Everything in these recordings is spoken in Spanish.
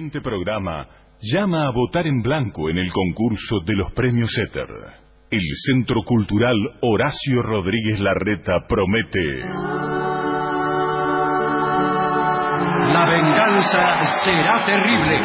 siguiente programa llama a votar en blanco en el concurso de los premios Éter. El Centro Cultural Horacio Rodríguez Larreta promete... La venganza será terrible.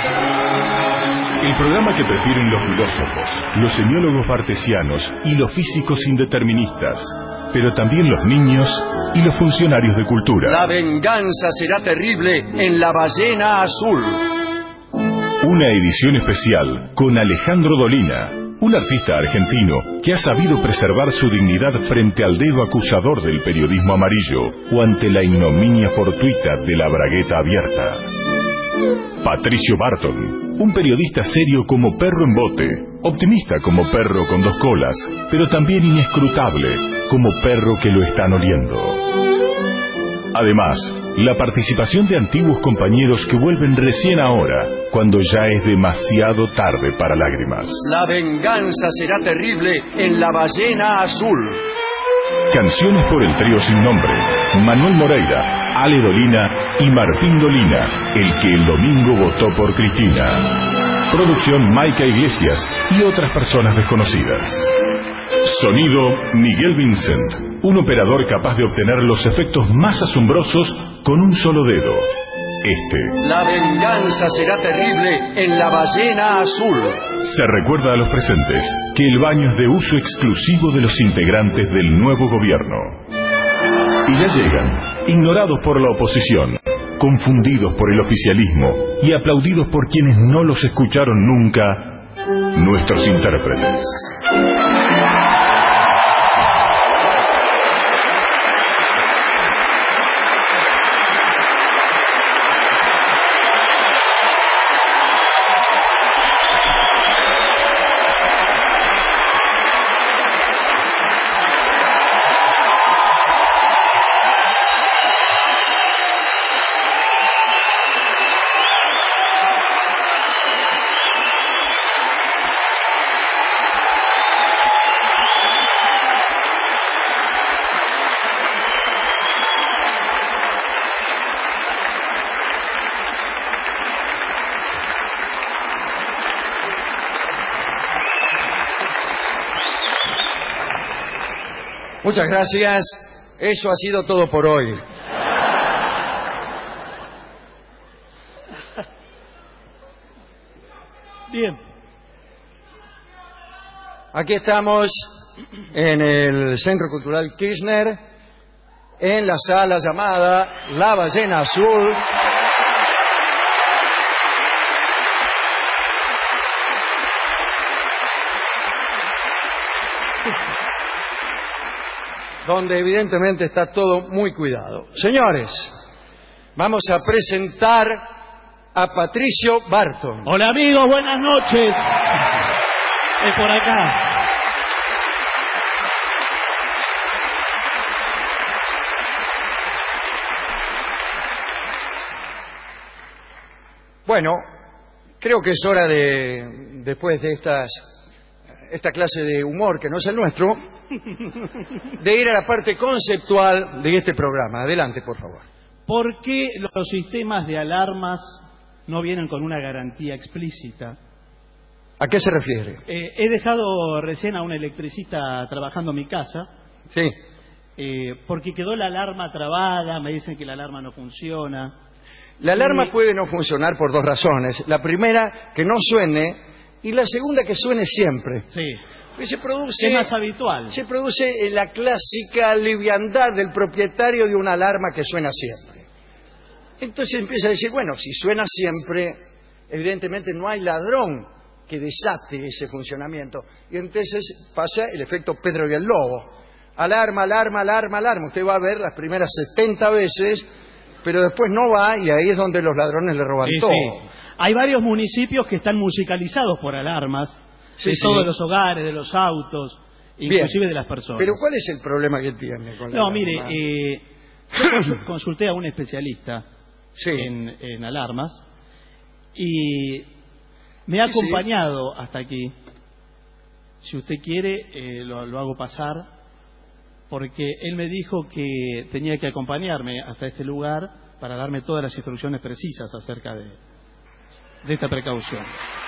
El programa que prefieren los filósofos, los semiólogos bartesianos y los físicos indeterministas, pero también los niños y los funcionarios de cultura. La venganza será terrible en La Ballena Azul. Una edición especial con Alejandro Dolina, un artista argentino que ha sabido preservar su dignidad frente al dedo acusador del periodismo amarillo o ante la ignominia fortuita de la bragueta abierta. Patricio Barton, un periodista serio como perro en bote, optimista como perro con dos colas, pero también inescrutable como perro que lo están oliendo. Además, la participación de antiguos compañeros que vuelven recién ahora, cuando ya es demasiado tarde para lágrimas. La venganza será terrible en La Ballena Azul. Canciones por el trío sin nombre, Manuel Moreira, Ale Dolina y Martín Dolina, el que el domingo votó por Cristina. Producción Maica Iglesias y otras personas desconocidas. Sonido Miguel Vincent, un operador capaz de obtener los efectos más asombrosos con un solo dedo. La venganza será terrible en La Ballena Azul. Se recuerda a los presentes que el baño es de uso exclusivo de los integrantes del nuevo gobierno. Y ya llegan, ignorados por la oposición, confundidos por el oficialismo y aplaudidos por quienes no los escucharon nunca, nuestros intérpretes. Muchas gracias. Eso ha sido todo por hoy. Bien. Aquí estamos en el Centro Cultural Kirchner, en la sala llamada La Ballena Azul. Donde evidentemente está todo muy cuidado. Señores, vamos a presentar a Patricio Barton. Hola amigos, buenas noches. Es por acá. Bueno, creo que es hora de, después de esta clase de humor que no es el nuestro, de ir a la parte conceptual de este programa. Adelante, por favor. ¿Por qué los sistemas de alarmas no vienen con una garantía explícita? ¿A qué se refiere? He dejado recién a un electricista trabajando en mi casa. Sí. Porque quedó la alarma trabada, me dicen que la alarma no funciona. La alarma puede no funcionar por dos razones. La primera, que no suene, y la segunda, que suene siempre. Sí. Que se produce, es más habitual. Se produce la clásica liviandad del propietario de una alarma que suena siempre. Entonces empieza a decir, bueno, si suena siempre, evidentemente no hay ladrón que desate ese funcionamiento. Y entonces pasa el efecto Pedro y el Lobo. Alarma, alarma, alarma, alarma. Usted va a ver las primeras 70 veces, pero después no va y ahí es donde los ladrones le roban todo. Sí. Hay varios municipios que están musicalizados por alarmas. De todos los hogares, de los autos, inclusive de las personas. Pero ¿cuál es el problema que tiene con la alarma? Mire, yo consulté a un especialista en alarmas y me ha acompañado hasta aquí. Si usted quiere, lo hago pasar, porque él me dijo que tenía que acompañarme hasta este lugar para darme todas las instrucciones precisas acerca de... de esta precaución.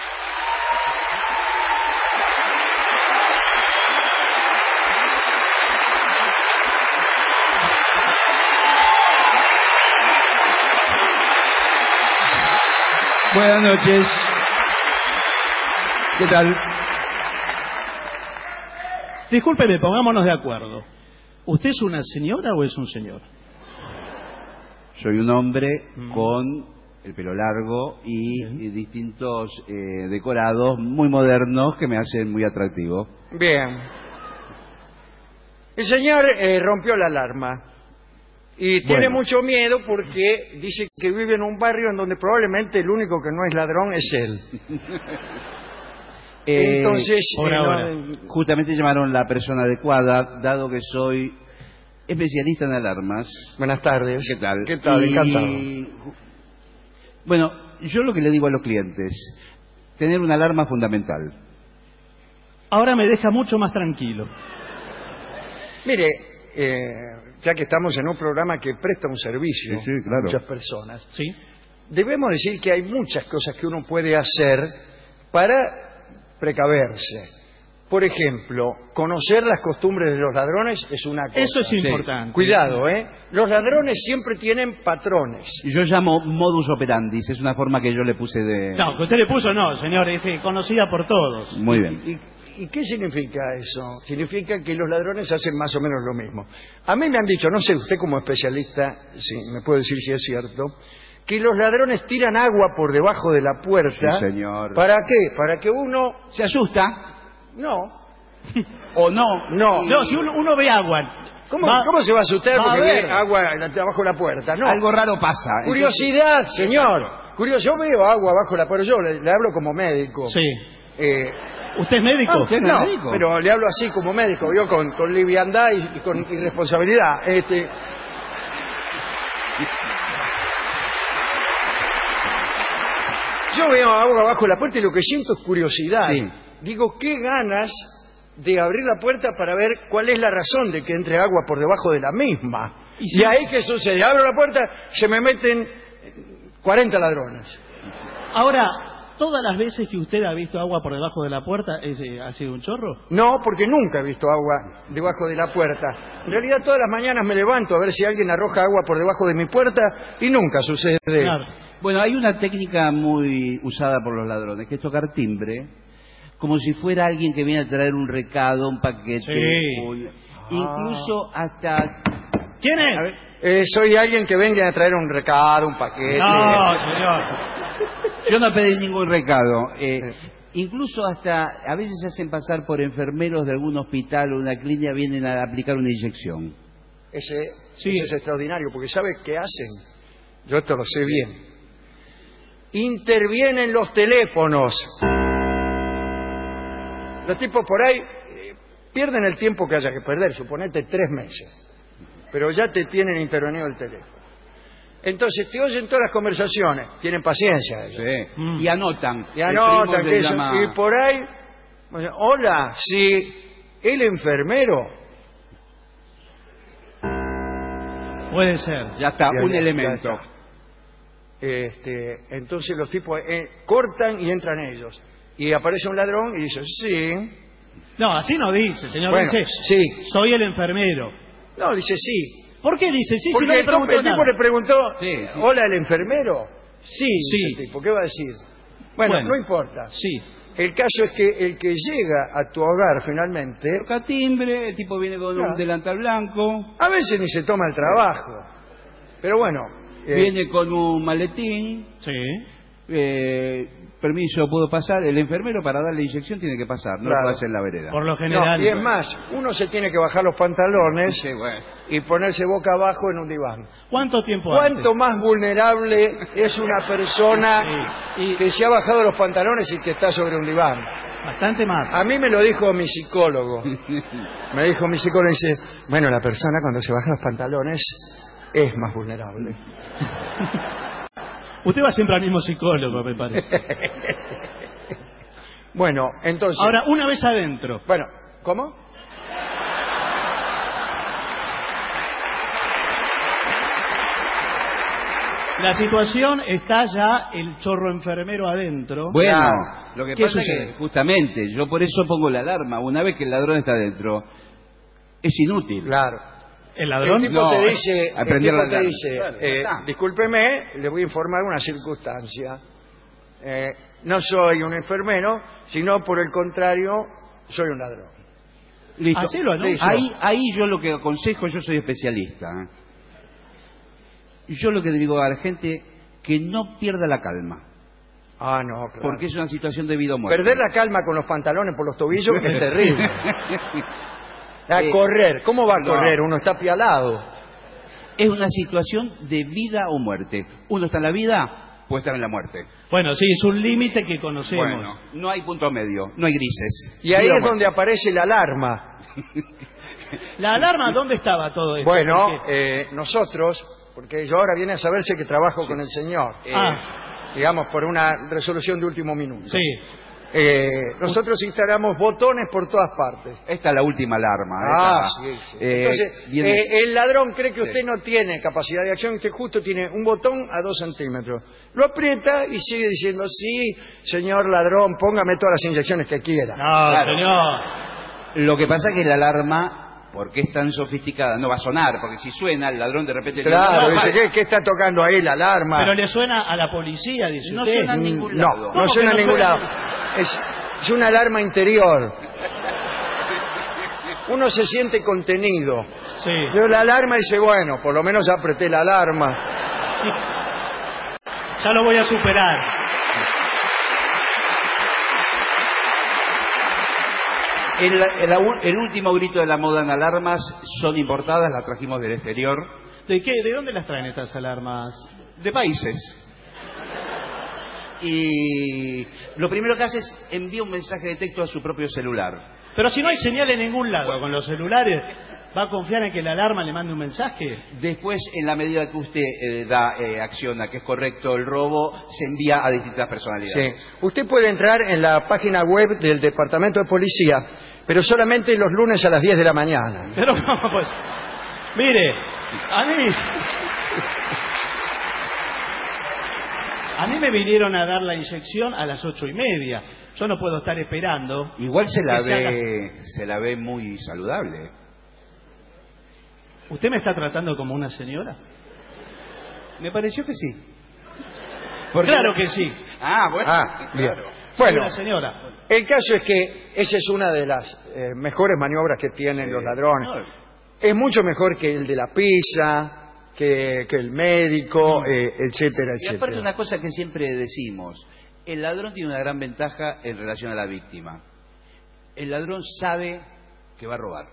Buenas noches. ¿Qué tal? Discúlpeme, pongámonos de acuerdo. ¿Usted es una señora o es un señor? Soy un hombre con el pelo largo y distintos decorados muy modernos que me hacen muy atractivo. Bien. El señor rompió la alarma y tiene mucho miedo porque dice que vive en un barrio en donde probablemente el único que no es ladrón es él. Entonces, justamente llamaron la persona adecuada, dado que soy especialista en alarmas. Buenas tardes. ¿Qué tal? ¿Qué tal? Encantado. Bueno, yo lo que le digo a los clientes, tener una alarma es fundamental. Ahora me deja mucho más tranquilo. Mire, ya que estamos en un programa que presta un servicio a muchas personas, debemos decir que hay muchas cosas que uno puede hacer para precaverse. Por ejemplo, conocer las costumbres de los ladrones es una cosa. Eso es importante. Cuidado, los ladrones siempre tienen patrones. Yo llamo modus operandi, es una forma que yo le puse de... No, que usted le puso no, señor, es conocida por todos. Muy bien. ¿Y qué significa eso? Significa que los ladrones hacen más o menos lo mismo. A mí me han dicho, no sé, usted como especialista, sí, me puede decir si es cierto, que los ladrones tiran agua por debajo de la puerta. Sí, señor. ¿Para qué? Para que uno... ¿Se asusta? No. ¿O no? No. No, si uno ve agua... ¿Cómo se va a asustar porque ve agua abajo de la puerta? No. Algo raro pasa. Curiosidad, entonces... señor. Curioso, yo veo agua abajo de la puerta. Yo le hablo como médico. Sí. ¿Usted es médico? ¿Usted no es médico? Pero le hablo así como médico, yo con liviandad y con irresponsabilidad. Yo veo agua abajo de la puerta y lo que siento es curiosidad. Sí. Digo, qué ganas de abrir la puerta para ver cuál es la razón de que entre agua por debajo de la misma. Y ahí, ¿qué sucede? Abro la puerta, se me meten 40 ladrones. Ahora, ¿todas las veces que usted ha visto agua por debajo de la puerta ha sido un chorro? No, porque nunca he visto agua debajo de la puerta. En realidad, todas las mañanas me levanto a ver si alguien arroja agua por debajo de mi puerta y nunca sucede. Claro. Bueno, hay una técnica muy usada por los ladrones, que es tocar timbre, como si fuera alguien que viene a traer un recado, un paquete. Incluso hasta... ¿Quién es? Soy alguien que venga a traer un recado, un paquete. No, señor. Yo no pedí ningún recado. Incluso hasta a veces se hacen pasar por enfermeros de algún hospital o una clínica, vienen a aplicar una inyección. Ese es extraordinario, porque ¿sabe qué hacen? Yo esto lo sé bien. Intervienen los teléfonos. Los tipos por ahí pierden el tiempo que haya que perder, suponete 3 meses, pero ya te tienen intervenido el teléfono. Entonces te oyen todas las conversaciones, tienen paciencia. Y anotan. Y por ahí, hola, sí, el enfermero. Puede ser. Ya está, un elemento. Entonces los tipos cortan y entran ellos. Y aparece un ladrón y dice, sí. No, así no dice, señor. Bueno, dice, sí. Soy el enfermero. No, dice sí. ¿Por qué dice sí? Porque si no le preguntó el tipo le preguntó, sí. hola, el enfermero. Sí, dice el tipo, ¿qué va a decir? Bueno, no importa. Sí. El caso es que el que llega a tu hogar finalmente... Toca timbre, el tipo viene con un delantal blanco. A veces ni se toma el trabajo. Pero bueno... viene con un maletín. Sí. Permiso, ¿puedo pasar? El enfermero para darle inyección tiene que pasar, no lo hace en la vereda. Por lo general. No, y es más, uno se tiene que bajar los pantalones y ponerse boca abajo en un diván. ¿Cuánto tiempo ¿Cuánto más vulnerable es una persona que se ha bajado los pantalones y que está sobre un diván? Bastante más. A mí me lo dijo mi psicólogo. Me dijo mi psicólogo, dice, bueno, la persona cuando se baja los pantalones es más vulnerable. Usted va siempre al mismo psicólogo, me parece. Bueno, entonces... Ahora, una vez adentro. Bueno, ¿cómo? La situación está ya el chorro enfermero adentro. Bueno, Claro. lo que ¿Qué pasa es sucede? que justamente yo por eso pongo la alarma. Una vez que el ladrón está adentro, es inútil. Claro. ¿El ladrón? El tipo No, te dice, aprender la alarma. dice Claro, ya está. discúlpeme, le voy a informar una circunstancia. No soy un enfermero, sino por el contrario, soy un ladrón. Listo. Así lo anuncio. Ahí yo lo que aconsejo, yo soy especialista. Yo lo que digo a la gente, que no pierda la calma. Ah, no, claro. Porque es una situación de vida o muerte. Perder la calma con los pantalones por los tobillos es terrible. A correr, ¿cómo va a correr? Uno está apialado. Es una situación de vida o muerte. Uno está en la vida, puede estar en la muerte. Bueno, sí, es un límite que conocemos. Bueno, no hay punto medio, no hay grises. Y ahí Vida o es muerte. donde aparece la alarma. ¿La alarma dónde estaba todo esto? Bueno, Porque- nosotros, porque yo ahora viene a saberse que trabajo con el señor, digamos, por una resolución de último minuto. sí. Nosotros instalamos botones por todas partes. Esta es la última alarma. Ah, esta, sí, sí. Entonces, viene- el ladrón cree que Sí. usted no tiene capacidad de acción, usted justo tiene un botón a 2 centímetros. Lo aprieta y sigue diciendo, sí, señor ladrón, póngame todas las inyecciones que quiera. No, Claro. señor. Lo que pasa es que la alarma, porque es tan sofisticada, no va a sonar, porque si suena, el ladrón de repente... Claro, dice, dice, ¿qué está tocando ahí la alarma? Pero le suena a la policía, dice No usted. suena a ningún No, lado. no ¿Cómo suena a que no ningún suena? lado. Es una alarma interior. Uno se siente contenido. Sí. Pero la alarma dice, bueno, por lo menos ya apreté la alarma. Ya lo voy a superar. El último grito de la moda en alarmas son importadas, las trajimos del exterior, ¿De qué? ¿De dónde las traen estas alarmas? de países. Y lo primero que hace es envía un mensaje de texto a su propio celular. Pero si no hay señal en ningún lado con los celulares, ¿va a confiar en que la alarma le mande un mensaje? Después, en la medida que usted acciona que es correcto el robo, se envía a distintas Sí. personalidades. Usted puede entrar en la página web del Departamento de Policía, pero solamente los lunes a las 10 de la mañana. Pero no, pues... Mire, a mí me vinieron a dar la inyección a las 8:30. Yo no puedo estar esperando. Igual se que la ve muy saludable. ¿Usted me está tratando como una señora? Me pareció que sí. Claro que sí. Ah, bueno. Ah, bien. Claro. Soy Bueno, una señora. el caso es que esa es una de las mejores maniobras que tienen los ladrones. Es mucho mejor que el de la pizza, que el médico, etcétera, Y aparte etcétera. una cosa que siempre decimos, el ladrón tiene una gran ventaja en relación a la víctima. El ladrón sabe que va a robar.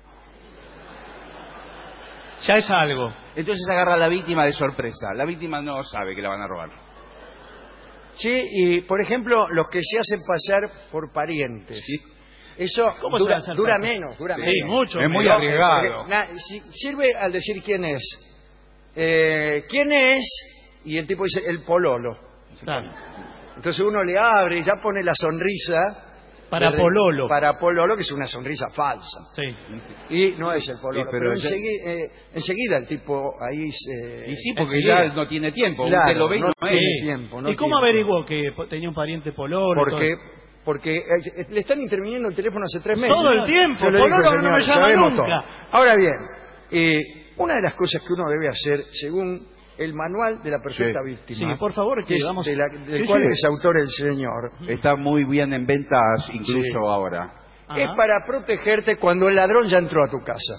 Ya es algo. Entonces agarra a la víctima de sorpresa. La víctima no sabe que la van a robar. Sí, y por ejemplo, los que se hacen pasar por parientes. Sí. Eso ¿Cómo se dura, hace el dura pasar? menos, dura Sí, menos. mucho. Es muy menos. arriesgado. Sirve al decir quién es. ¿Quién es? Y el tipo dice, el pololo. Claro. Entonces uno le abre y ya pone la sonrisa. Para pololo. Para pololo, que es una sonrisa falsa. Sí. Y no es el pololo. Sí, pero pero enseguida el tipo ahí se... Y sí, porque enseguida. ya no tiene tiempo. Claro, Usted lo ve y no no tiene es. tiempo. no ¿Y cómo tiene averiguó que tenía un pariente pololo? y Porque le están interviniendo el teléfono hace 3 meses. Todo el tiempo, Yo le dije, Pololo no me señor, llama sabemos nunca. todo. Ahora bien, una de las cosas que uno debe hacer, según el manual de la perfecta Sí. víctima, Sí, por favor, que es vamos... del Sí, cual sí. es autor el señor, Está muy bien en ventas incluso Sí. ahora. Ajá. es para protegerte cuando el ladrón ya entró a tu casa.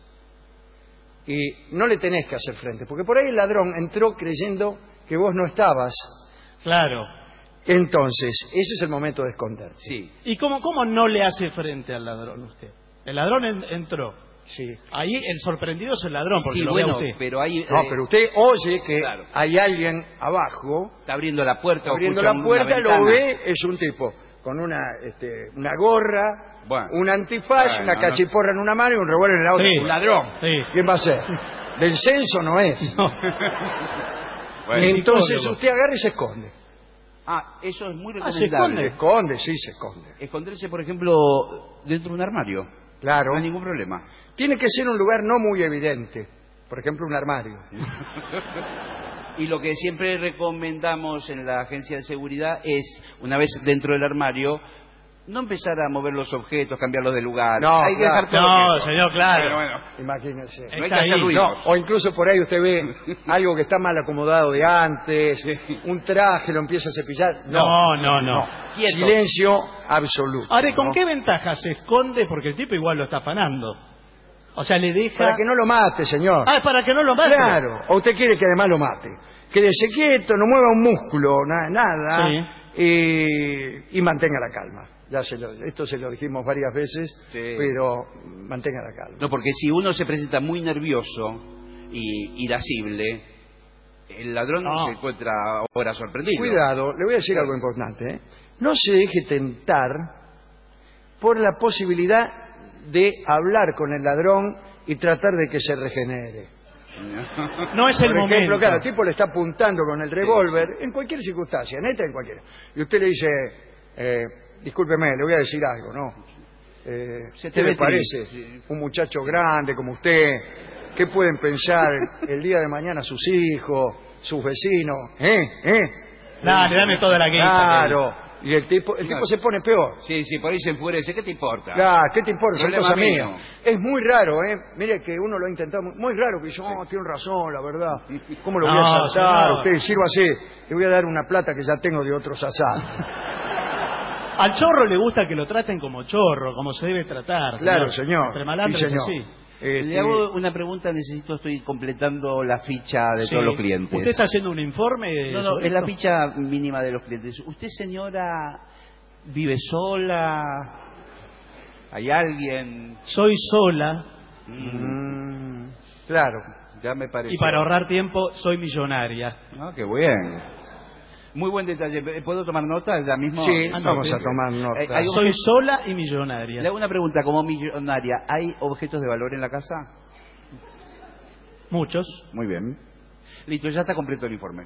Y no le tenés que hacer frente, porque por ahí el ladrón entró creyendo que vos no estabas. Claro. Entonces, ese es el momento de esconderte. Sí. ¿Y cómo no le hace frente al ladrón usted? El ladrón entró. Sí. Ahí el sorprendido es el ladrón, porque Sí, lo ve a bueno, usted. pero ahí No, pero usted oye que Claro. hay alguien abajo está abriendo la puerta. o abriendo escucha la una puerta, lo ventana. ve, es un tipo con una gorra, Bueno. un antifaz, Bueno, una no. cachiporra en una mano y un revólver en la otra. Sí. Un ladrón. Sí. ¿Quién va a ser? Del censo no es. Bueno, Entonces psicólogo. usted agarra y se esconde. eso es muy Ah, ¿se Se recomendable. esconde, sí, se esconde. Esconderse, por ejemplo, dentro de un armario. Claro. No hay ningún problema. Tiene que ser un lugar no muy evidente. Por ejemplo, un armario. Y lo que siempre recomendamos en la agencia de seguridad es, una vez dentro del armario, no empezar a mover los objetos, cambiarlos de lugar. No, hay que claro. dejar todo No, quieto. señor, claro. Bueno, Imagínense. no hay Está que hacer ahí. ruido. No, o incluso por ahí usted ve algo que está mal acomodado de antes, un traje, lo empieza a cepillar. No. Quieto. Silencio absoluto. Ahora, ¿con ¿no? qué ventaja se esconde? Porque el tipo igual lo está afanando. O sea, le deja... Para que no lo mate, señor. Ah, para que no lo mate. Claro. O usted quiere que además lo mate. Quédese quieto, no mueva un músculo, nada. Y mantenga la calma. Esto se lo dijimos varias veces, Sí. pero mantenga la calma. No, porque si uno se presenta muy nervioso y irascible, el ladrón No. se encuentra ahora sorprendido. Cuidado, le voy a decir algo importante. No se deje tentar por la posibilidad de hablar con el ladrón y tratar de que se regenere. No es el Por ejemplo, momento. claro, el tipo le está apuntando con el revólver en cualquier circunstancia, en esta en cualquiera. Y usted le dice, discúlpeme, le voy a decir algo, ¿no? Se te ¿Qué ve le parece? triste. Un muchacho grande como usted, ¿qué pueden pensar el día de mañana sus hijos, sus vecinos? Dale, dame toda la guita. Claro. Y el tipo se pone peor. Sí, por ahí se enfurece. ¿Qué te importa? Claro, ¿qué te importa? Son Problema cosas mío. mías. Es muy raro, Mire que uno lo ha intentado. Muy raro que yo, tiene razón, la verdad. ¿Cómo lo voy a No, saltar? señor. Usted, sírvase. Le voy a dar una plata que ya tengo de otros asados. Al chorro le gusta que lo traten como chorro, como se debe tratar. Claro, señor. Entre malandros Sí, es señor. así. Le hago una pregunta, estoy completando la ficha de Sí. todos los clientes. ¿Usted está haciendo un informe? No, sobre es la esto? ficha mínima de los clientes. ¿Usted, señora, vive sola? ¿Hay alguien? Soy sola Claro. Ya me parece. y para ahorrar tiempo soy millonaria. Ah, qué bien. Muy buen detalle. ¿Puedo tomar nota ya mismo? Sí, no, vamos sí. a tomar nota. Hay Soy obje- sola y Le millonaria. hago una pregunta como millonaria. ¿Hay objetos de valor en la casa? Muchos. Muy bien. Listo, ya está completo el informe.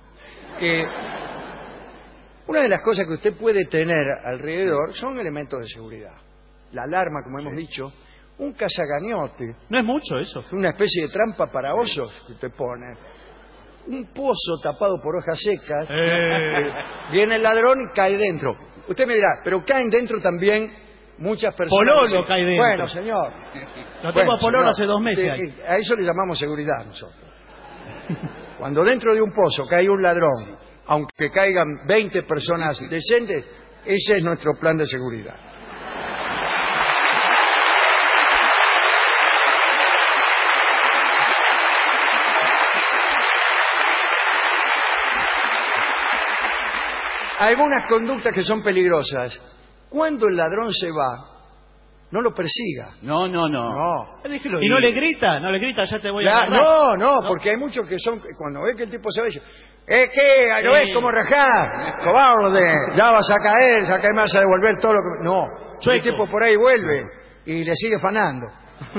Una de las cosas que usted puede tener alrededor son elementos de seguridad. La alarma, como hemos dicho, un cazagañote, No es mucho eso. una especie de trampa para osos que usted pone, un pozo tapado por hojas secas, viene el ladrón y cae dentro. Usted me dirá, pero caen dentro también muchas personas. Pololo cae dentro. Bueno, señor. Lo tengo a Pololo señor, hace 2 meses. ahí. A eso le llamamos seguridad nosotros. Cuando dentro de un pozo cae un ladrón, aunque caigan 20 personas decentes, ese es nuestro plan de seguridad. Algunas conductas que son peligrosas. Cuando el ladrón se va, no lo persiga. No. No. Déjelo Y no ir. le grita, ya te voy a agarrar. No, porque hay muchos que son, cuando ve que el tipo se va, dicen, ¿qué? ¿Lo ves cómo rajás? Cobarde, ya vas a caer, me vas a devolver todo lo que... No, el Chueco. tipo por ahí vuelve y le sigue fanando.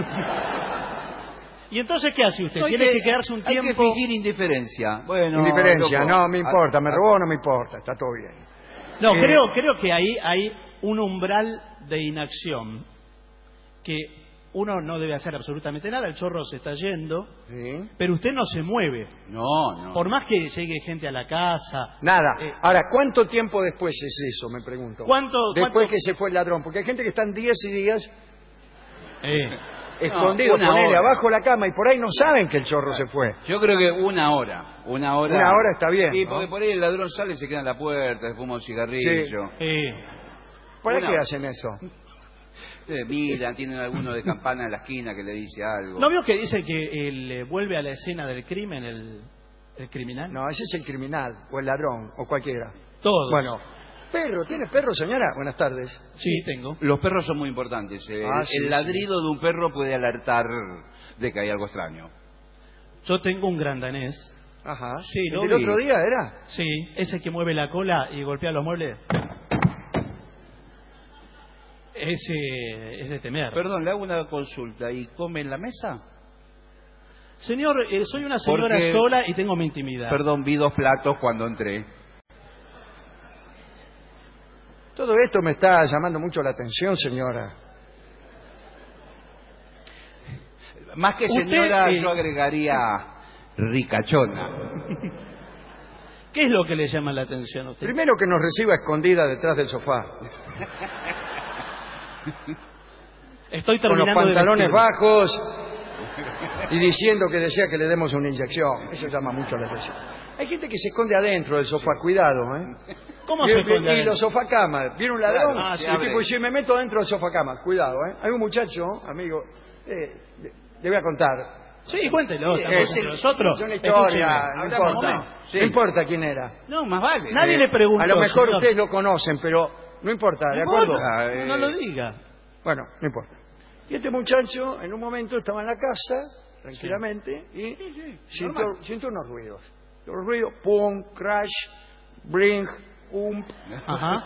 ¿Y entonces qué hace usted? No, hay Tiene que quedarse un Hay que tiempo... fingir indiferencia. Bueno, Indiferencia, loco. no me importa, me robó, no me importa, está todo bien. No, creo que ahí hay un umbral de inacción que uno no debe hacer absolutamente nada, el chorro se está yendo, ¿Sí? pero usted no se mueve. No. Por más que llegue gente a la casa. Nada. Ahora, ¿cuánto tiempo después es eso, me pregunto? Después cuánto- que se fue el ladrón, porque hay gente que están días y días escondidos, una ponele hora. abajo de la cama y por ahí no saben que el chorro se fue. Yo creo que una hora. Una hora. Una hora está bien, Sí, ¿no? porque por ahí el ladrón sale y se queda en la puerta, se fuma un cigarrillo. ¿Para Una qué hora. hacen eso? Miran, tienen alguno de campana en la esquina que le dice algo. ¿No vio que dice que él vuelve a la escena del crimen el criminal? No, ese es el criminal, o el ladrón, o cualquiera. Todo. Bueno, perro, ¿tiene perro, señora? Buenas tardes. Sí, tengo. Los perros son muy importantes. Sí, El ladrido de un perro puede alertar de que hay algo extraño. Yo tengo un gran danés. Ajá. Sí, lo ¿El vi. otro día era? Sí, ese que mueve la cola y golpea los muebles. Ese es de temer. Perdón, le hago una consulta. ¿Y come en la mesa? Señor, soy una señora Porque- sola y tengo mi intimidad. Perdón, vi 2 platos cuando entré. Todo esto me está llamando mucho la atención, señora. Más que Usted, señora, yo agregaría ricachona. ¿Qué es lo que le llama la atención a usted? Primero, que nos reciba escondida detrás del sofá. Estoy Con los terminando de pantalones vestir. bajos y diciendo que desea que le demos una inyección. Eso llama mucho la atención. Hay gente que se esconde adentro del sofá, cuidado, ¿eh? ¿Cómo se esconde Y adentro? los sofacamas. ¿Viene un ladrón? Claro, sí, El tipo dice, me meto dentro del sofacama. Cuidado, ¿eh? Hay un muchacho, amigo, le voy a contar. Sí, cuéntelo. Es Nosotros. una historia, no Hablamos, importa. momento. Sí. No importa quién era. No, más vale. Nadie le preguntó. A lo mejor señor. ustedes lo conocen, pero no importa, ¿de No acuerdo? importa, no lo diga. Bueno, no importa. Y este muchacho, en un momento, estaba en la casa, tranquilamente, y sintió unos ruidos. Los ruidos, pum, crash, bring, Ajá.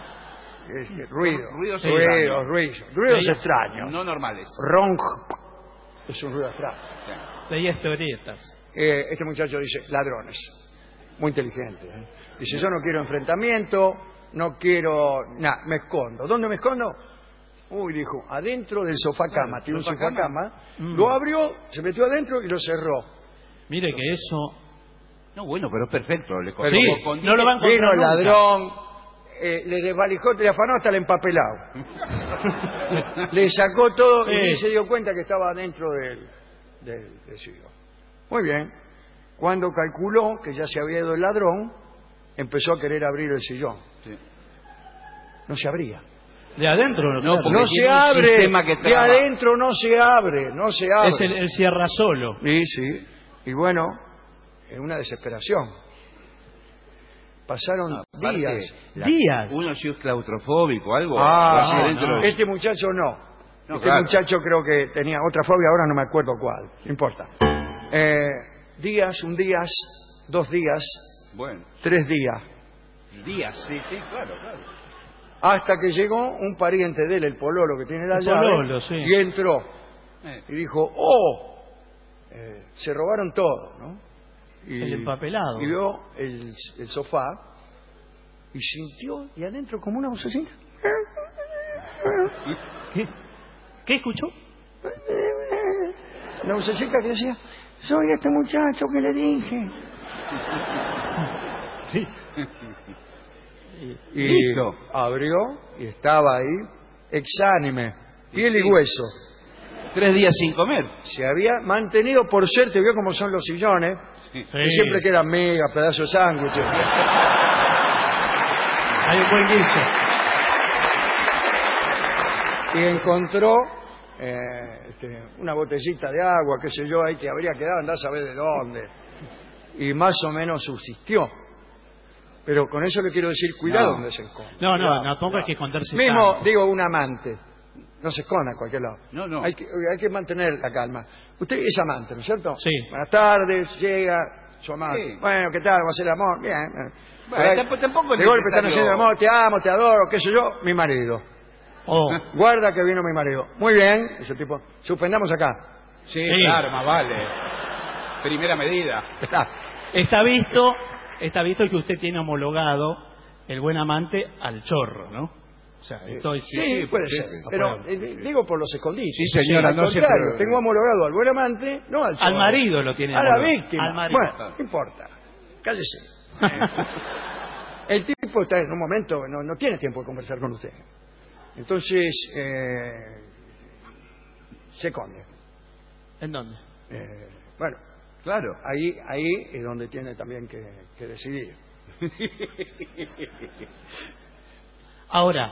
ruidos extraños. No normales. Ronk, es un ruido extraño. Leía historietas. Este muchacho dice, ladrones. Muy inteligente. ¿eh? Dice, yo no quiero enfrentamiento, no quiero... Nada, me escondo. ¿Dónde me escondo? Uy, dijo, adentro del sofá-cama. Tiene un sofá-cama. Lo abrió, se metió adentro y lo cerró. Mire que eso... No, bueno, pero es perfecto. Sí, no lo va a encontrar Vino el nunca. ladrón, le desvalijó, le afanó hasta el empapelado. Le sacó todo y Sí. ni se dio cuenta que estaba dentro del sillón. Muy bien. Cuando calculó que ya se había ido el ladrón, empezó a querer abrir el sillón. Sí. No se abría. De adentro, No, claro. porque No se tiene un abre. sistema que De traba. adentro no se abre. No se abre. Es el cierra solo. Sí. Y bueno, es una desesperación. Pasaron Aparte, días. Días. Uno si es claustrofóbico, algo. Ah, así adentro. no. Este muchacho no. No, Este claro. muchacho creo que tenía otra fobia, ahora no me acuerdo cuál. No importa. Días, un día, 2 días, Bueno, 3 días. días, sí, claro. Hasta que llegó un pariente de él, el pololo que tiene la El llave, pololo, sí. y entró. Eh. Y dijo, ¡oh! Se robaron todo, ¿no? Y, El empapelado. Y vio el sofá y sintió, y adentro como una vocecita. ¿Qué escuchó? Una vocecita que decía, soy este muchacho que le dije. Sí. Y Listo. abrió y estaba ahí, exánime, piel y hueso. 3 días sin comer. Se había mantenido, por suerte, vio cómo son los sillones, Sí. que siempre quedan migas, pedazos de sándwiches. Hay un buen guiso. Y encontró una botellita de agua, qué sé yo, ahí que habría quedado, andar a saber de dónde. Y más o menos subsistió. Pero con eso le quiero decir, cuidado No. donde se esconde. No, tampoco hay que esconderse Mismo, tanto. digo, un amante. No se esconda a cualquier lado. No. Hay que mantener la calma. Usted es amante, ¿no es cierto? Sí. Buenas tardes, llega su amante. Sí. Bueno, ¿qué tal? ¿Va a hacer el amor? Bien. Bueno, Pero tampoco es de golpe están necesario- haciendo el amor, te amo, te adoro, qué sé yo, mi marido. Oh, Guarda que vino mi marido. Muy bien, ese tipo. Suspendamos acá. Sí, Sí. claro, más vale. Primera medida. Está. está visto que usted tiene homologado el buen amante al chorro, ¿no? O sea, esto es... Sí, puede ser. Pero digo por los escondites. Sí, señora, Al no se contrario, preocupe. tengo homologado al buen amante, no al Al zorro. marido lo tiene A la homologado. víctima. Al marido. Bueno, no importa. Cállese. El tipo está en un momento, no tiene tiempo de conversar con usted. Entonces, se esconde. ¿En dónde? Bueno, Claro. ahí es donde tiene también que decidir. Ahora,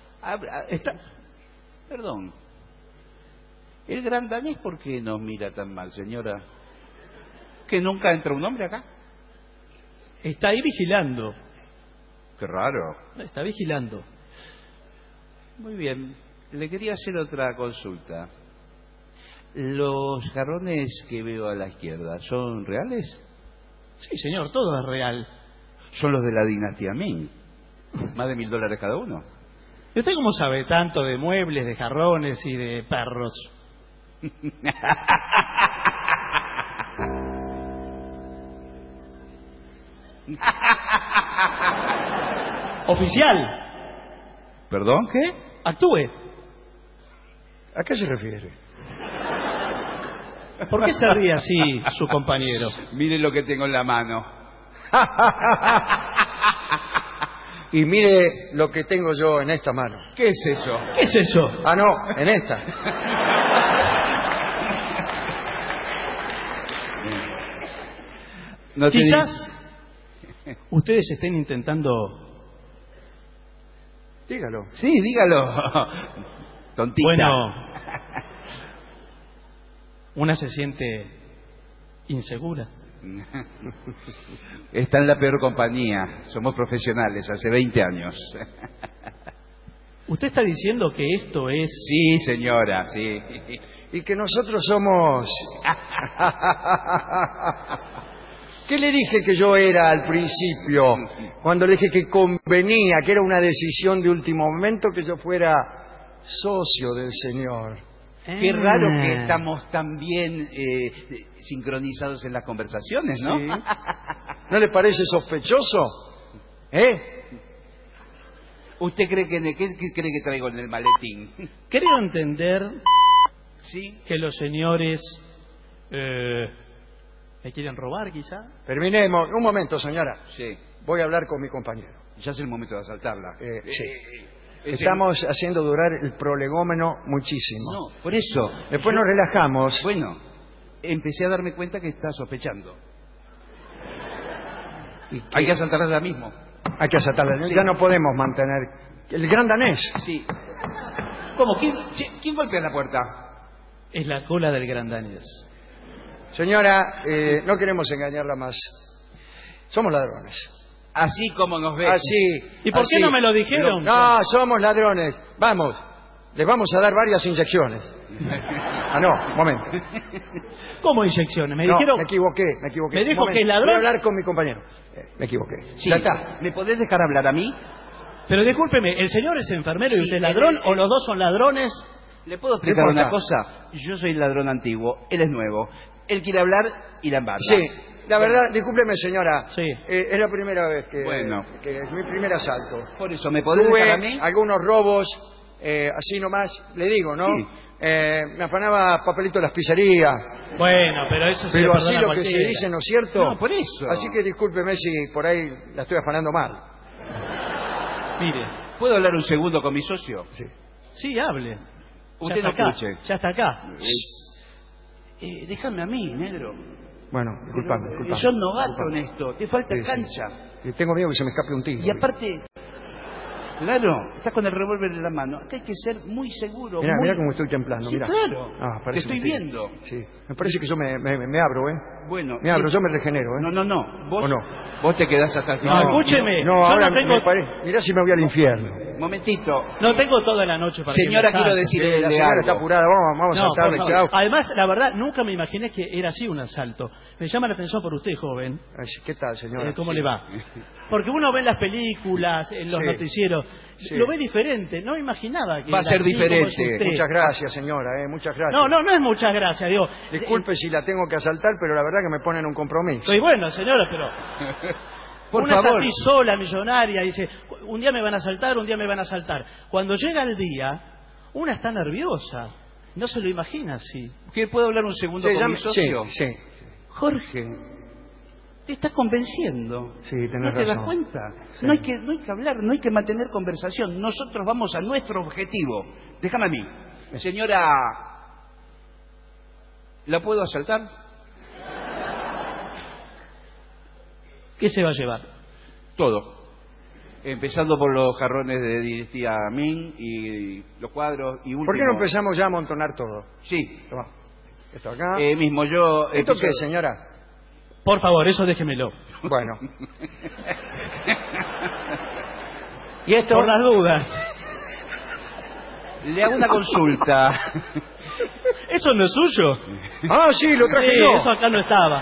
Perdón. ¿El gran danés por qué nos mira tan mal, señora? ¿Que nunca entra un hombre acá? está ahí vigilando. Qué raro. Está vigilando. Muy bien. Le quería hacer otra consulta. ¿Los jarrones que veo a la izquierda son reales? Sí, señor, todo es real. Son los de la dinastía Ming. Más de $1.000 cada uno. ¿Y usted cómo sabe tanto de muebles, de jarrones y de perros? Oficial, ¿Perdón? ¿Qué? actúe. ¿A qué se refiere? ¿Por qué se ríe así su compañero? Miren lo que tengo en la mano. Y mire lo que tengo yo en esta mano. ¿Qué es eso? ¿Qué es eso? Ah, no, en esta. No te Quizás ustedes estén intentando... Dígalo. Sí, dígalo. Tontita. Bueno, una se siente insegura. Está en la peor compañía. Somos profesionales, hace 20 años. ¿Usted está diciendo que esto es... Sí, señora, sí. Y que nosotros somos... ¿Qué le dije que yo era al principio? Cuando le dije que convenía, que era una decisión de último momento, que yo fuera socio del señor. Qué raro que estamos tan bien sincronizados en las conversaciones, ¿no? Sí. ¿No le parece sospechoso? ¿Usted cree que qué cree que traigo en el maletín? Creo entender Sí. que los señores me quieren robar, quizá. Terminemos. Un momento, señora. Sí. Voy a hablar con mi compañero. Ya es el momento de asaltarla. Sí. Estamos haciendo durar el prolegómeno muchísimo. No, por eso. Después nos relajamos. Bueno, empecé a darme cuenta que está sospechando. Hay que asaltarla ya mismo. Hay que asaltarla. Ya no podemos mantener... El gran danés. Sí. ¿Cómo? ¿Quién golpea la puerta? Es la cola del gran danés. Señora, no queremos engañarla más. Somos ladrones. Así como nos ve. Así. ¿Y por qué así. no me lo dijeron? No, somos ladrones. Vamos, les vamos a dar varias inyecciones. Ah, no, un momento. ¿Cómo inyecciones? Me No, dijeron... me equivoqué. ¿Me Un dijo momento, que es ladrón? Voy a hablar con mi compañero. Me equivoqué. Sí. Ya está. ¿Me podés dejar hablar a mí? Pero discúlpeme, ¿el señor es enfermero y Sí, usted es ladrón? él- ¿O los dos son ladrones? ¿Le puedo explicar No importa. una cosa? Yo soy ladrón antiguo, él es nuevo. Él quiere hablar y la embarca. Sí, la verdad, discúlpeme, señora. Sí. Es la primera vez que es mi primer asalto. Por eso, ¿me podés dejar a Tuve mí? algunos robos, así nomás, le digo, ¿no? Sí. Me afanaba papelito de las pizzerías. Bueno, pero eso se Pero le así perdona a lo que se cualquiera. dice, ¿no es cierto? No, por eso. Así que discúlpeme si por ahí la estoy afanando mal. Mire, ¿Puedo hablar un segundo con mi socio? Sí. sí, hable. Usted ya no está acá, escuche. ya está acá. Déjame a mí, negro. Bueno, discúlpame. Yo novato en esto, te falta Sí, sí. cancha. Y tengo miedo que se me escape un tiro. Y aparte, claro, estás con el revólver en la mano. Acá hay que ser muy seguro. Mirá, muy... mirá cómo estoy templando, Sí, mirá. claro. Ah, Te parece estoy mentira. viendo. Sí, me parece que yo me abro, ¿eh? Bueno. Me abro, yo me regenero, ¿eh? No. Vos, ¿O no? vos te quedás hasta el No, final. escúcheme. No, yo ahora no tengo... mirá si me voy al infierno. Momentito. No tengo toda la noche para Señora, que me quiero salte. decirle La señora algo. está apurada, vamos a No, saltarle, por chao. favor. Además, la verdad, nunca me imaginé que era así un asalto. Me llama la atención por usted, joven. Ay, ¿qué tal, señora? ¿Cómo le va? Porque uno ve en las películas, en los Sí. noticieros, Sí. lo ve diferente. No imaginaba que Va a era ser así como es diferente. usted. Muchas gracias, señora, muchas gracias. No es muchas gracias, digo. Disculpe si la tengo que asaltar, pero la verdad que me ponen un compromiso. Estoy bueno, señora, pero... Por una favor. está así sola, millonaria, dice, un día me van a asaltar, un día me van a asaltar. Cuando llega el día, una está nerviosa. No se lo imagina así. ¿Puedo hablar un segundo Sí, con ya mi me- socio? sí. Jorge, te estás convenciendo. Sí, tenés ¿No te das razón. cuenta? Sí. No hay que hablar, no hay que mantener conversación. Nosotros vamos a nuestro objetivo. Déjame a mí. Señora, ¿la puedo asaltar? ¿Qué se va a llevar? Todo. Empezando por los jarrones de dinastía Ming y los cuadros y último. ¿Por qué no empezamos ya a amontonar todo? Sí. Toma. Esto acá. Mismo yo... ¿Esto empiezo- qué, señora? Por favor, eso déjemelo. Bueno. ¿Y esto? Por las dudas. Le hago una consulta. ¿Eso no es suyo? Ah, sí, lo traje Sí, yo. eso acá no estaba.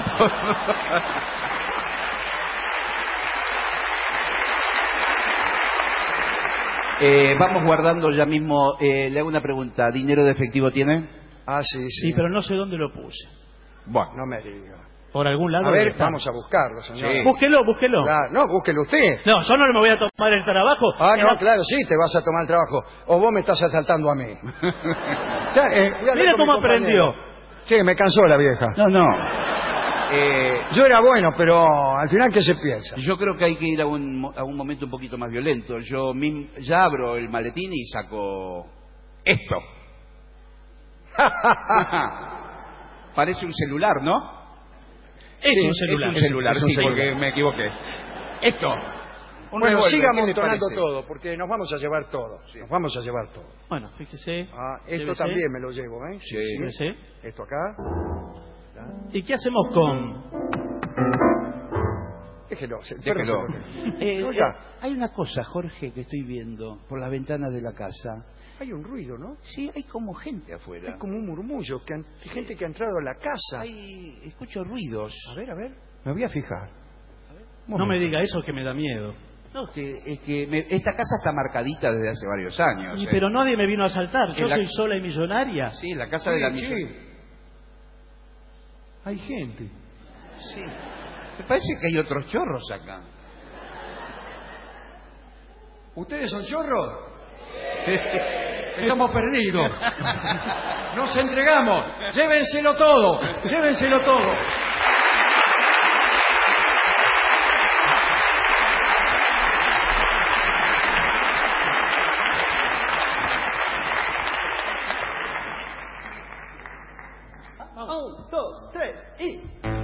Vamos guardando ya mismo. Le hago una pregunta. ¿Dinero de efectivo tiene? Ah, sí, sí. Sí, pero no sé dónde lo puse. Bueno. No me diga. Por algún lado. A debe ver, estar. vamos a buscarlo, señora. Sí. Búsquelo. Claro, no, búsquelo usted. No, yo no me voy a tomar el trabajo. Ah, no, Era- claro, sí, te vas a tomar el trabajo. O vos me estás asaltando a mí. Ya, voy a hablar Mira con mi cómo compañero. aprendió. Sí, me cansó la vieja. No. Yo era bueno, pero al final, ¿qué se piensa? Yo creo que hay que ir a un momento un poquito más violento. Yo mismo, ya abro el maletín y saco esto. Parece un celular, ¿no? Es un celular. Es un celular, Es un sí, celular. porque me equivoqué. Esto. Un Bueno, revólver, siga ¿qué le amontonando parece? todo, porque nos vamos a llevar todo. Sí. Nos vamos a llevar todo. Bueno, fíjese. Esto llévese, también me lo llevo, ¿eh? Sí. llévese. Esto acá. ¿Y qué hacemos con...? Déjelo. Déjelo. Oiga. Hay una cosa, Jorge, que estoy viendo por las ventanas de la casa. Hay un ruido, ¿no? Sí, hay como gente afuera. Hay como un murmullo, gente que ha entrado a la casa. Escucho ruidos. A ver. Me voy a fijar. No me diga eso que me da miedo. No, es que esta casa está marcadita desde hace varios años. Pero nadie me vino a asaltar. Yo En la- soy sola y millonaria. Sí, la casa de la Sí. amiga. Hay gente. Sí. Me parece que hay otros chorros acá. ¿Ustedes son chorros? Estamos perdidos. Nos entregamos. Llévenselo todo. Llévenselo todo. Un, dos, tres y...